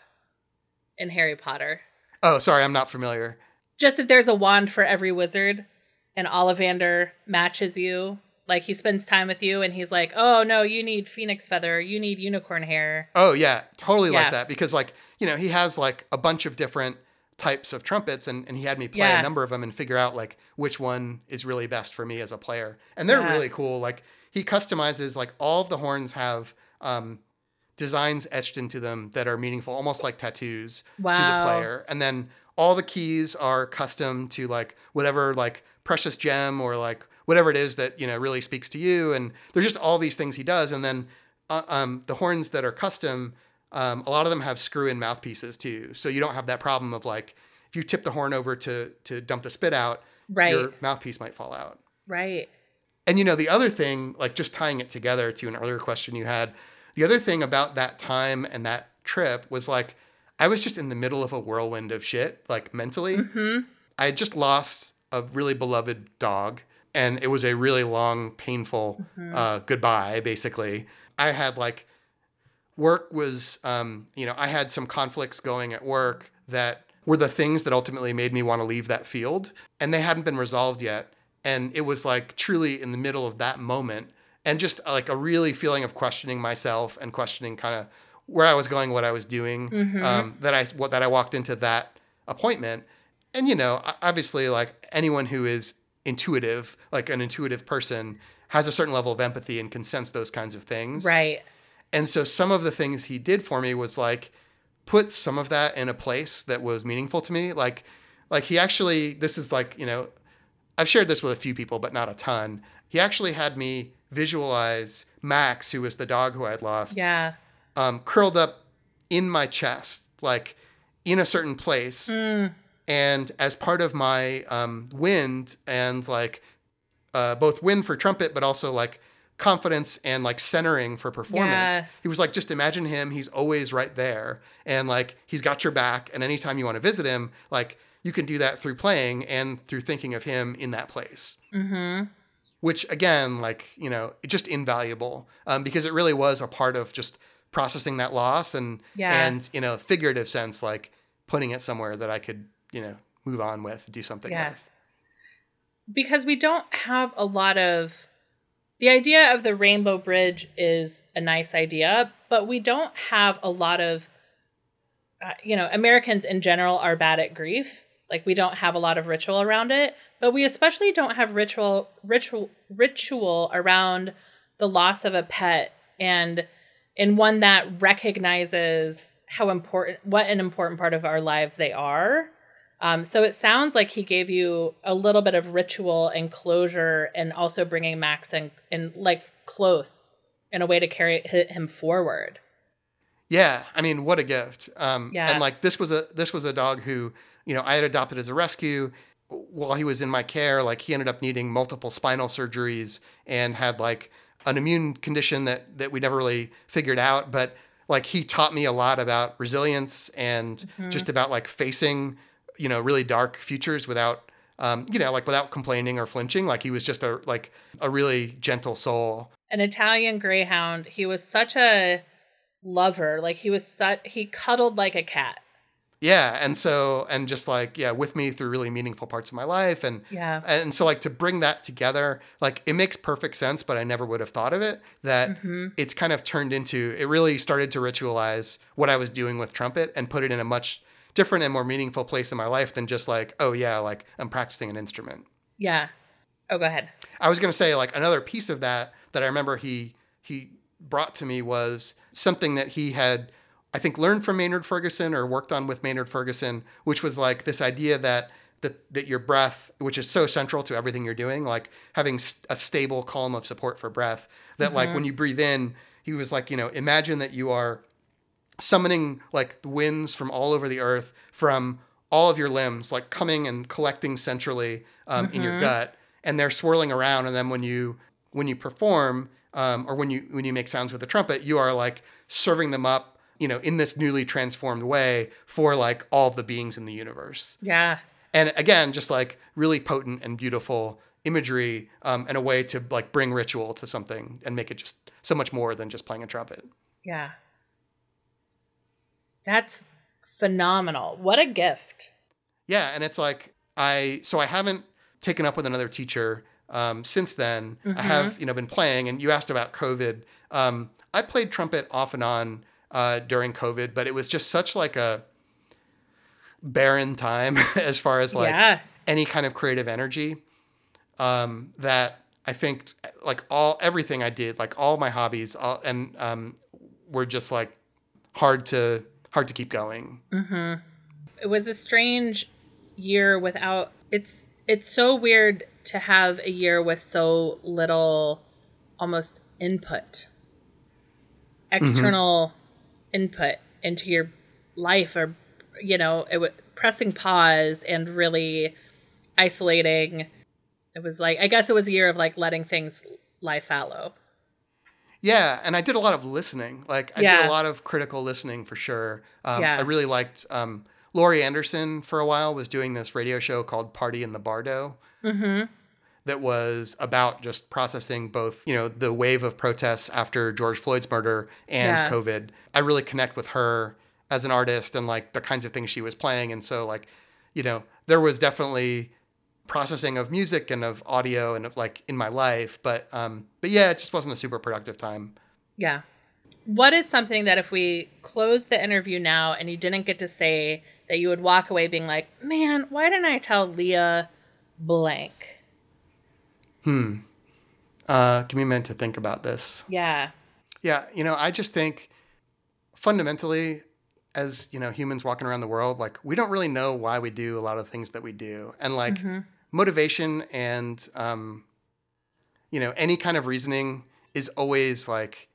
in Harry Potter. Oh, sorry, I'm not familiar. Just that there's a wand for every wizard, and Ollivander matches you. Like, he spends time with you, and he's like, oh, no, you need phoenix feather, you need unicorn hair. Oh, yeah, totally Yeah. like that. Because, like, you know, he has, like, a bunch of different types of trumpets, and, and he had me play Yeah. a number of them and figure out, like, which one is really best for me as a player. And they're Yeah. really cool. Like, he customizes, like, all of the horns have um, designs etched into them that are meaningful, almost like tattoos to the Wow. player. And then all the keys are custom to, like, whatever, like, precious gem or, like, whatever it is that, you know, really speaks to you. And there's just all these things he does. And then uh, um, the horns that are custom, um, a lot of them have screw-in mouthpieces too. So you don't have that problem of, like, if you tip the horn over to to dump the spit out, Right. your mouthpiece might fall out. Right. And, you know, the other thing, like just tying it together to an earlier question you had, the other thing about that time and that trip was, like, I was just in the middle of a whirlwind of shit, like, mentally. Mm-hmm. I had just lost a really beloved dog, and it was a really long, painful Mm-hmm. uh, goodbye, basically. I had, like, work was, um, you know, I had some conflicts going at work that were the things that ultimately made me want to leave that field, and they hadn't been resolved yet. And it was, like, truly in the middle of that moment, and just, like, a really feeling of questioning myself and questioning kind of where I was going, what I was doing, Mhm. um, that I what that I walked into that appointment. And, you know, obviously, like, anyone who is intuitive, like an intuitive person, has a certain level of empathy and can sense those kinds of things. Right. And so some of the things he did for me was, like, put some of that in a place that was meaningful to me. Like, like he actually, this is like, you know, I've shared this with a few people, but not a ton. He actually had me visualize Max, who was the dog who I had lost, Yeah. um, curled up in my chest, like in a certain place. Mm. And as part of my um, wind and, like, uh, both wind for trumpet, but also, like, confidence and, like, centering for performance. Yeah. He was like, just imagine him. He's always right there. And, like, he's got your back. And anytime you want to visit him, like, you can do that through playing and through thinking of him in that place. Mm-hmm. Which, again, like, you know, just invaluable, um, because it really was a part of just processing that loss and, Yeah. and, in a figurative sense, like, putting it somewhere that I could, you know, move on with, do something Yeah. with. Because we don't have a lot of, the idea of the Rainbow Bridge is a nice idea, but we don't have a lot of, uh, you know, Americans in general are bad at grief. Like, we don't have a lot of ritual around it, but we especially don't have ritual, ritual, ritual around the loss of a pet, and in one that recognizes how important, what an important part of our lives they are. Um, so it sounds like he gave you a little bit of ritual and closure, and also bringing Max in, in like close in a way to carry him forward. Yeah, I mean, what a gift. Um, Yeah. And, like, this was a this was a dog who, you know, I had adopted as a rescue. While he was in my care, like, he ended up needing multiple spinal surgeries and had, like, an immune condition that that we never really figured out. But, like, he taught me a lot about resilience and Mm-hmm. just about, like, facing, you know, really dark futures without, um, you know, like, without complaining or flinching. Like, he was just a like a really gentle soul. An Italian Greyhound. He was such a lover. Like, he was such, he cuddled like a cat. Yeah, and so and just like yeah, with me through really meaningful parts of my life, and Yeah. and so like to bring that together, like it makes perfect sense, but I never would have thought of it that Mm-hmm. it's kind of turned into it really started to ritualize what I was doing with trumpet and put it in a much different and more meaningful place in my life than just like, oh yeah, like I'm practicing an instrument. Yeah. Oh, go ahead. I was going to say like another piece of that that I remember he he brought to me was something that he had I think learned from Maynard Ferguson or worked on with Maynard Ferguson, which was like this idea that that that your breath, which is so central to everything you're doing, like having st- a stable column of support for breath, that Mm-hmm. like when you breathe in, he was like, you know, imagine that you are summoning like the winds from all over the earth, from all of your limbs, like coming and collecting centrally um, in your gut, and they're swirling around. And then when you when you perform um, or when you when you make sounds with the trumpet, you are like serving them up, you know, in this newly transformed way for like all of the beings in the universe. Yeah. And again, just like really potent and beautiful imagery um, and a way to like bring ritual to something and make it just so much more than just playing a trumpet. Yeah. That's phenomenal. What a gift. Yeah. And it's like, I, so I haven't taken up with another teacher um, since then. Mm-hmm. I have, you know, been playing, and you asked about COVID. Um, I played trumpet off and on uh, during COVID, but it was just such like a barren time as far as like yeah. any kind of creative energy um, that I think like all, everything I did, like all my hobbies all, and um, were just like hard to, hard to keep going. Mm-hmm. It was a strange year without, it's, it's so weird to have a year with so little almost input, external mm-hmm. input into your life, or, you know, it was pressing pause and really isolating. It was like, I guess it was a year of like letting things lie fallow. Yeah. And I did a lot of listening. Like I yeah. did a lot of critical listening for sure. Um, yeah. I really liked, um, Laurie Anderson for a while was doing this radio show called Party in the Bardo mm-hmm. that was about just processing both, you know, the wave of protests after George Floyd's murder and yeah. COVID. I really connect with her as an artist and like the kinds of things she was playing. And so like, you know, there was definitely processing of music and of audio and of like in my life. But, um, but yeah, it just wasn't a super productive time. Yeah. What is something that if we close the interview now and you didn't get to say that you would walk away being like, man, why didn't I tell Leah blank? Hmm. Uh, give me a minute to think about this. Yeah. Yeah. You know, I just think fundamentally as, you know, humans walking around the world, like we don't really know why we do a lot of things that we do. And like mm-hmm. motivation and, um, you know, any kind of reasoning is always like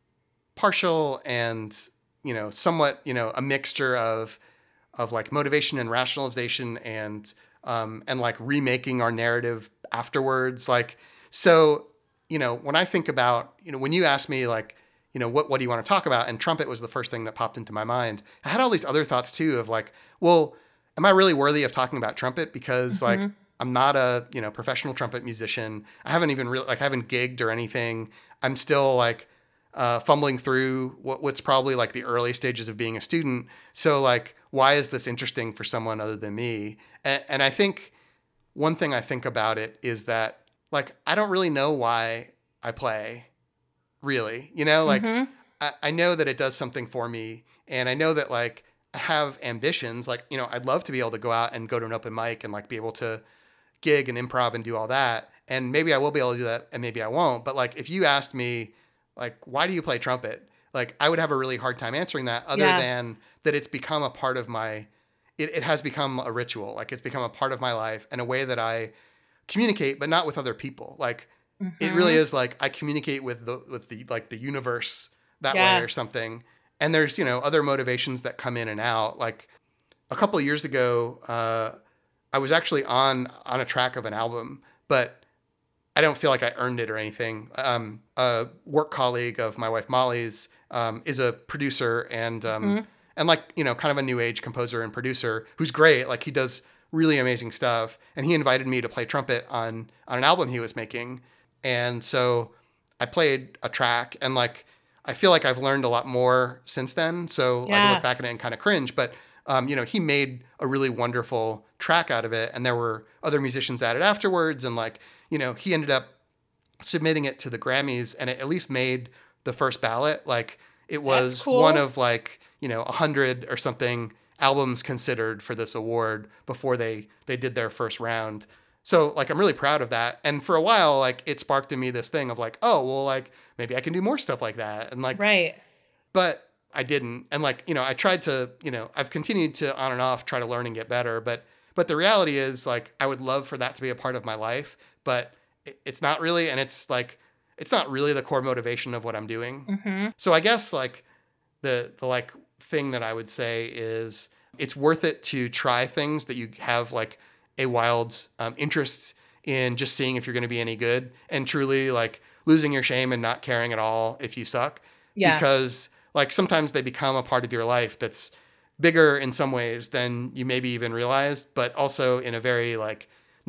partial and, you know, somewhat, you know, a mixture of, of like motivation and rationalization and, um, and like remaking our narrative afterwards. Like, so, you know, when I think about, you know, when you ask me like, you know, what, what do you want to talk about? And trumpet was the first thing that popped into my mind. I had all these other thoughts too of like, well, am I really worthy of talking about trumpet? Because mm-hmm. like, I'm not a, you know, professional trumpet musician. I haven't even really, like, I haven't gigged or anything. I'm still like, uh, fumbling through what, what's probably like the early stages of being a student. So like, why is this interesting for someone other than me? And, and I think one thing I think about it is that like, I don't really know why I play. Really, you know, like mm-hmm. I, I know that it does something for me, and I know that like I have ambitions. Like, you know, I'd love to be able to go out and go to an open mic and like be able to gig and improv and do all that. And maybe I will be able to do that, and maybe I won't. But like, if you asked me, like, why do you play trumpet? Like, I would have a really hard time answering that. Other yeah. than that, it's become a part of my. It, it has become a ritual. Like, it's become a part of my life and a way that I communicate, but not with other people. Like. Mm-hmm. It really is like I communicate with the with the like the universe that yeah. way or something. And there's, you know, other motivations that come in and out. Like a couple of years ago, uh, I was actually on on a track of an album, but I don't feel like I earned it or anything. Um, a work colleague of my wife Molly's um, is a producer and um, mm-hmm. and like, you know, kind of a new age composer and producer who's great. Like he does really amazing stuff. And he invited me to play trumpet on on an album he was making. And so I played a track and like, I feel like I've learned a lot more since then. So yeah. I look back at it and kind of cringe, but um, you know, he made a really wonderful track out of it. And there were other musicians at it afterwards. And like, you know, he ended up submitting it to the Grammys and it at least made the first ballot. Like it was cool. One of like, you know, a hundred or something albums considered for this award before they, they did their first round. So like, I'm really proud of that. And for a while, like it sparked in me this thing of like, oh, well, like maybe I can do more stuff like that. And like, right. But I didn't. And like, you know, I tried to, you know, I've continued to on and off, try to learn and get better. But, but the reality is like, I would love for that to be a part of my life, but it, it's not really. And it's like, it's not really the core motivation of what I'm doing. Mm-hmm. So I guess like the, the like thing that I would say is it's worth it to try things that you have like a wild um, interest in just seeing if you're going to be any good and truly like losing your shame and not caring at all if you suck. Yeah. Because like sometimes they become a part of your life that's bigger in some ways than you maybe even realized, but also in a very like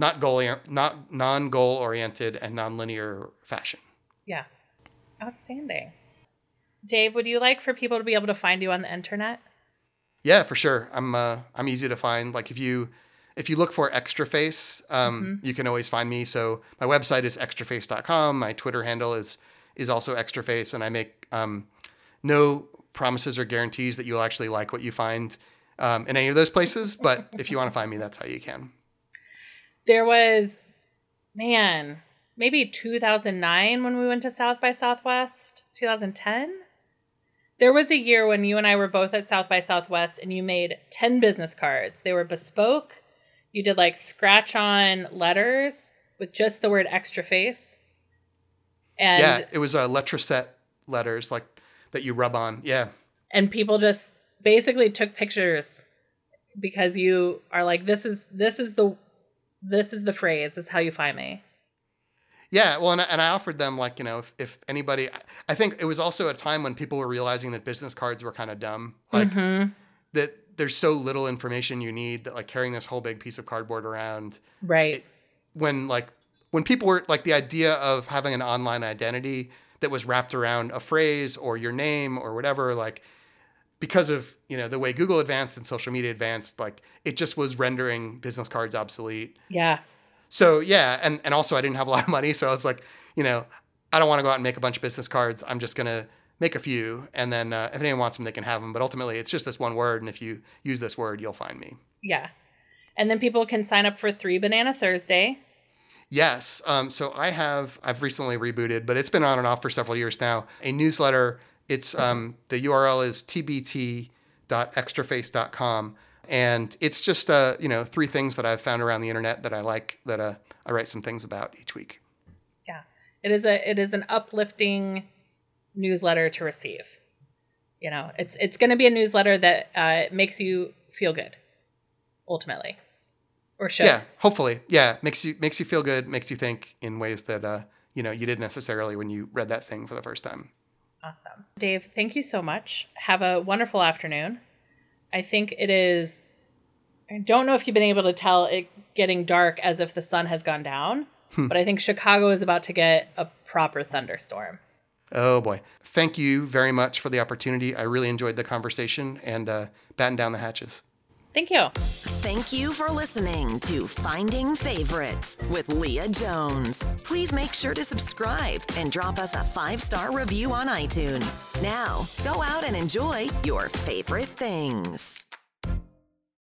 not goal, not non-goal oriented and non-linear fashion. Yeah. Outstanding. Dave, would you like for people to be able to find you on the internet? Yeah, for sure. I'm uh, I'm easy to find. Like if you if you look for Extra Face, um, mm-hmm. you can always find me. So my website is extra face dot com. My Twitter handle is is also Extra Face, and I make um, no promises or guarantees that you'll actually like what you find um, in any of those places. But if you want to find me, that's how you can. There was, man, maybe two thousand nine when we went to South by Southwest, two thousand ten. There was a year when you and I were both at South by Southwest and you made ten business cards. They were bespoke. You did like scratch on letters with just the word Extra Face. And yeah, it was uh, Letraset letters like that you rub on. Yeah. And people just basically took pictures because you are like, this is, this is the, this is the phrase. This is how you find me. Yeah, well, and I, and I offered them, like, you know, if, if anybody, I think it was also a time when people were realizing that business cards were kind of dumb. Like, mm-hmm. that there's so little information you need that, like, carrying this whole big piece of cardboard around. Right. It, when, like, when people were, like, the idea of having an online identity that was wrapped around a phrase or your name or whatever, like, because of, you know, the way Google advanced and social media advanced, like, it just was rendering business cards obsolete. Yeah. So, yeah, and, and also I didn't have a lot of money, so I was like, you know, I don't want to go out and make a bunch of business cards. I'm just going to make a few, and then uh, if anyone wants them, they can have them. But ultimately, it's just this one word, and if you use this word, you'll find me. Yeah. And then people can sign up for Three Banana Thursday. Yes. Um, so I have, I've recently rebooted, but it's been on and off for several years now, a newsletter. It's, um, the U R L is t b t dot extra face dot com. And it's just, uh, you know, three things that I've found around the internet that I like, that uh, I write some things about each week. Yeah, it is a it is an uplifting newsletter to receive. You know, it's it's going to be a newsletter that uh, makes you feel good, ultimately, or should. Yeah, hopefully, yeah, makes you makes you feel good, makes you think in ways that uh, you know you didn't necessarily when you read that thing for the first time. Awesome, Dave. Thank you so much. Have a wonderful afternoon. I think it is, I don't know if you've been able to tell it getting dark as if the sun has gone down, hmm. but I think Chicago is about to get a proper thunderstorm. Oh boy. Thank you very much for the opportunity. I really enjoyed the conversation and uh, batten down the hatches. Thank you. Thank you for listening to Finding Favorites with Leah Jones. Please make sure to subscribe and drop us a five-star review on iTunes. Now, go out and enjoy your favorite things.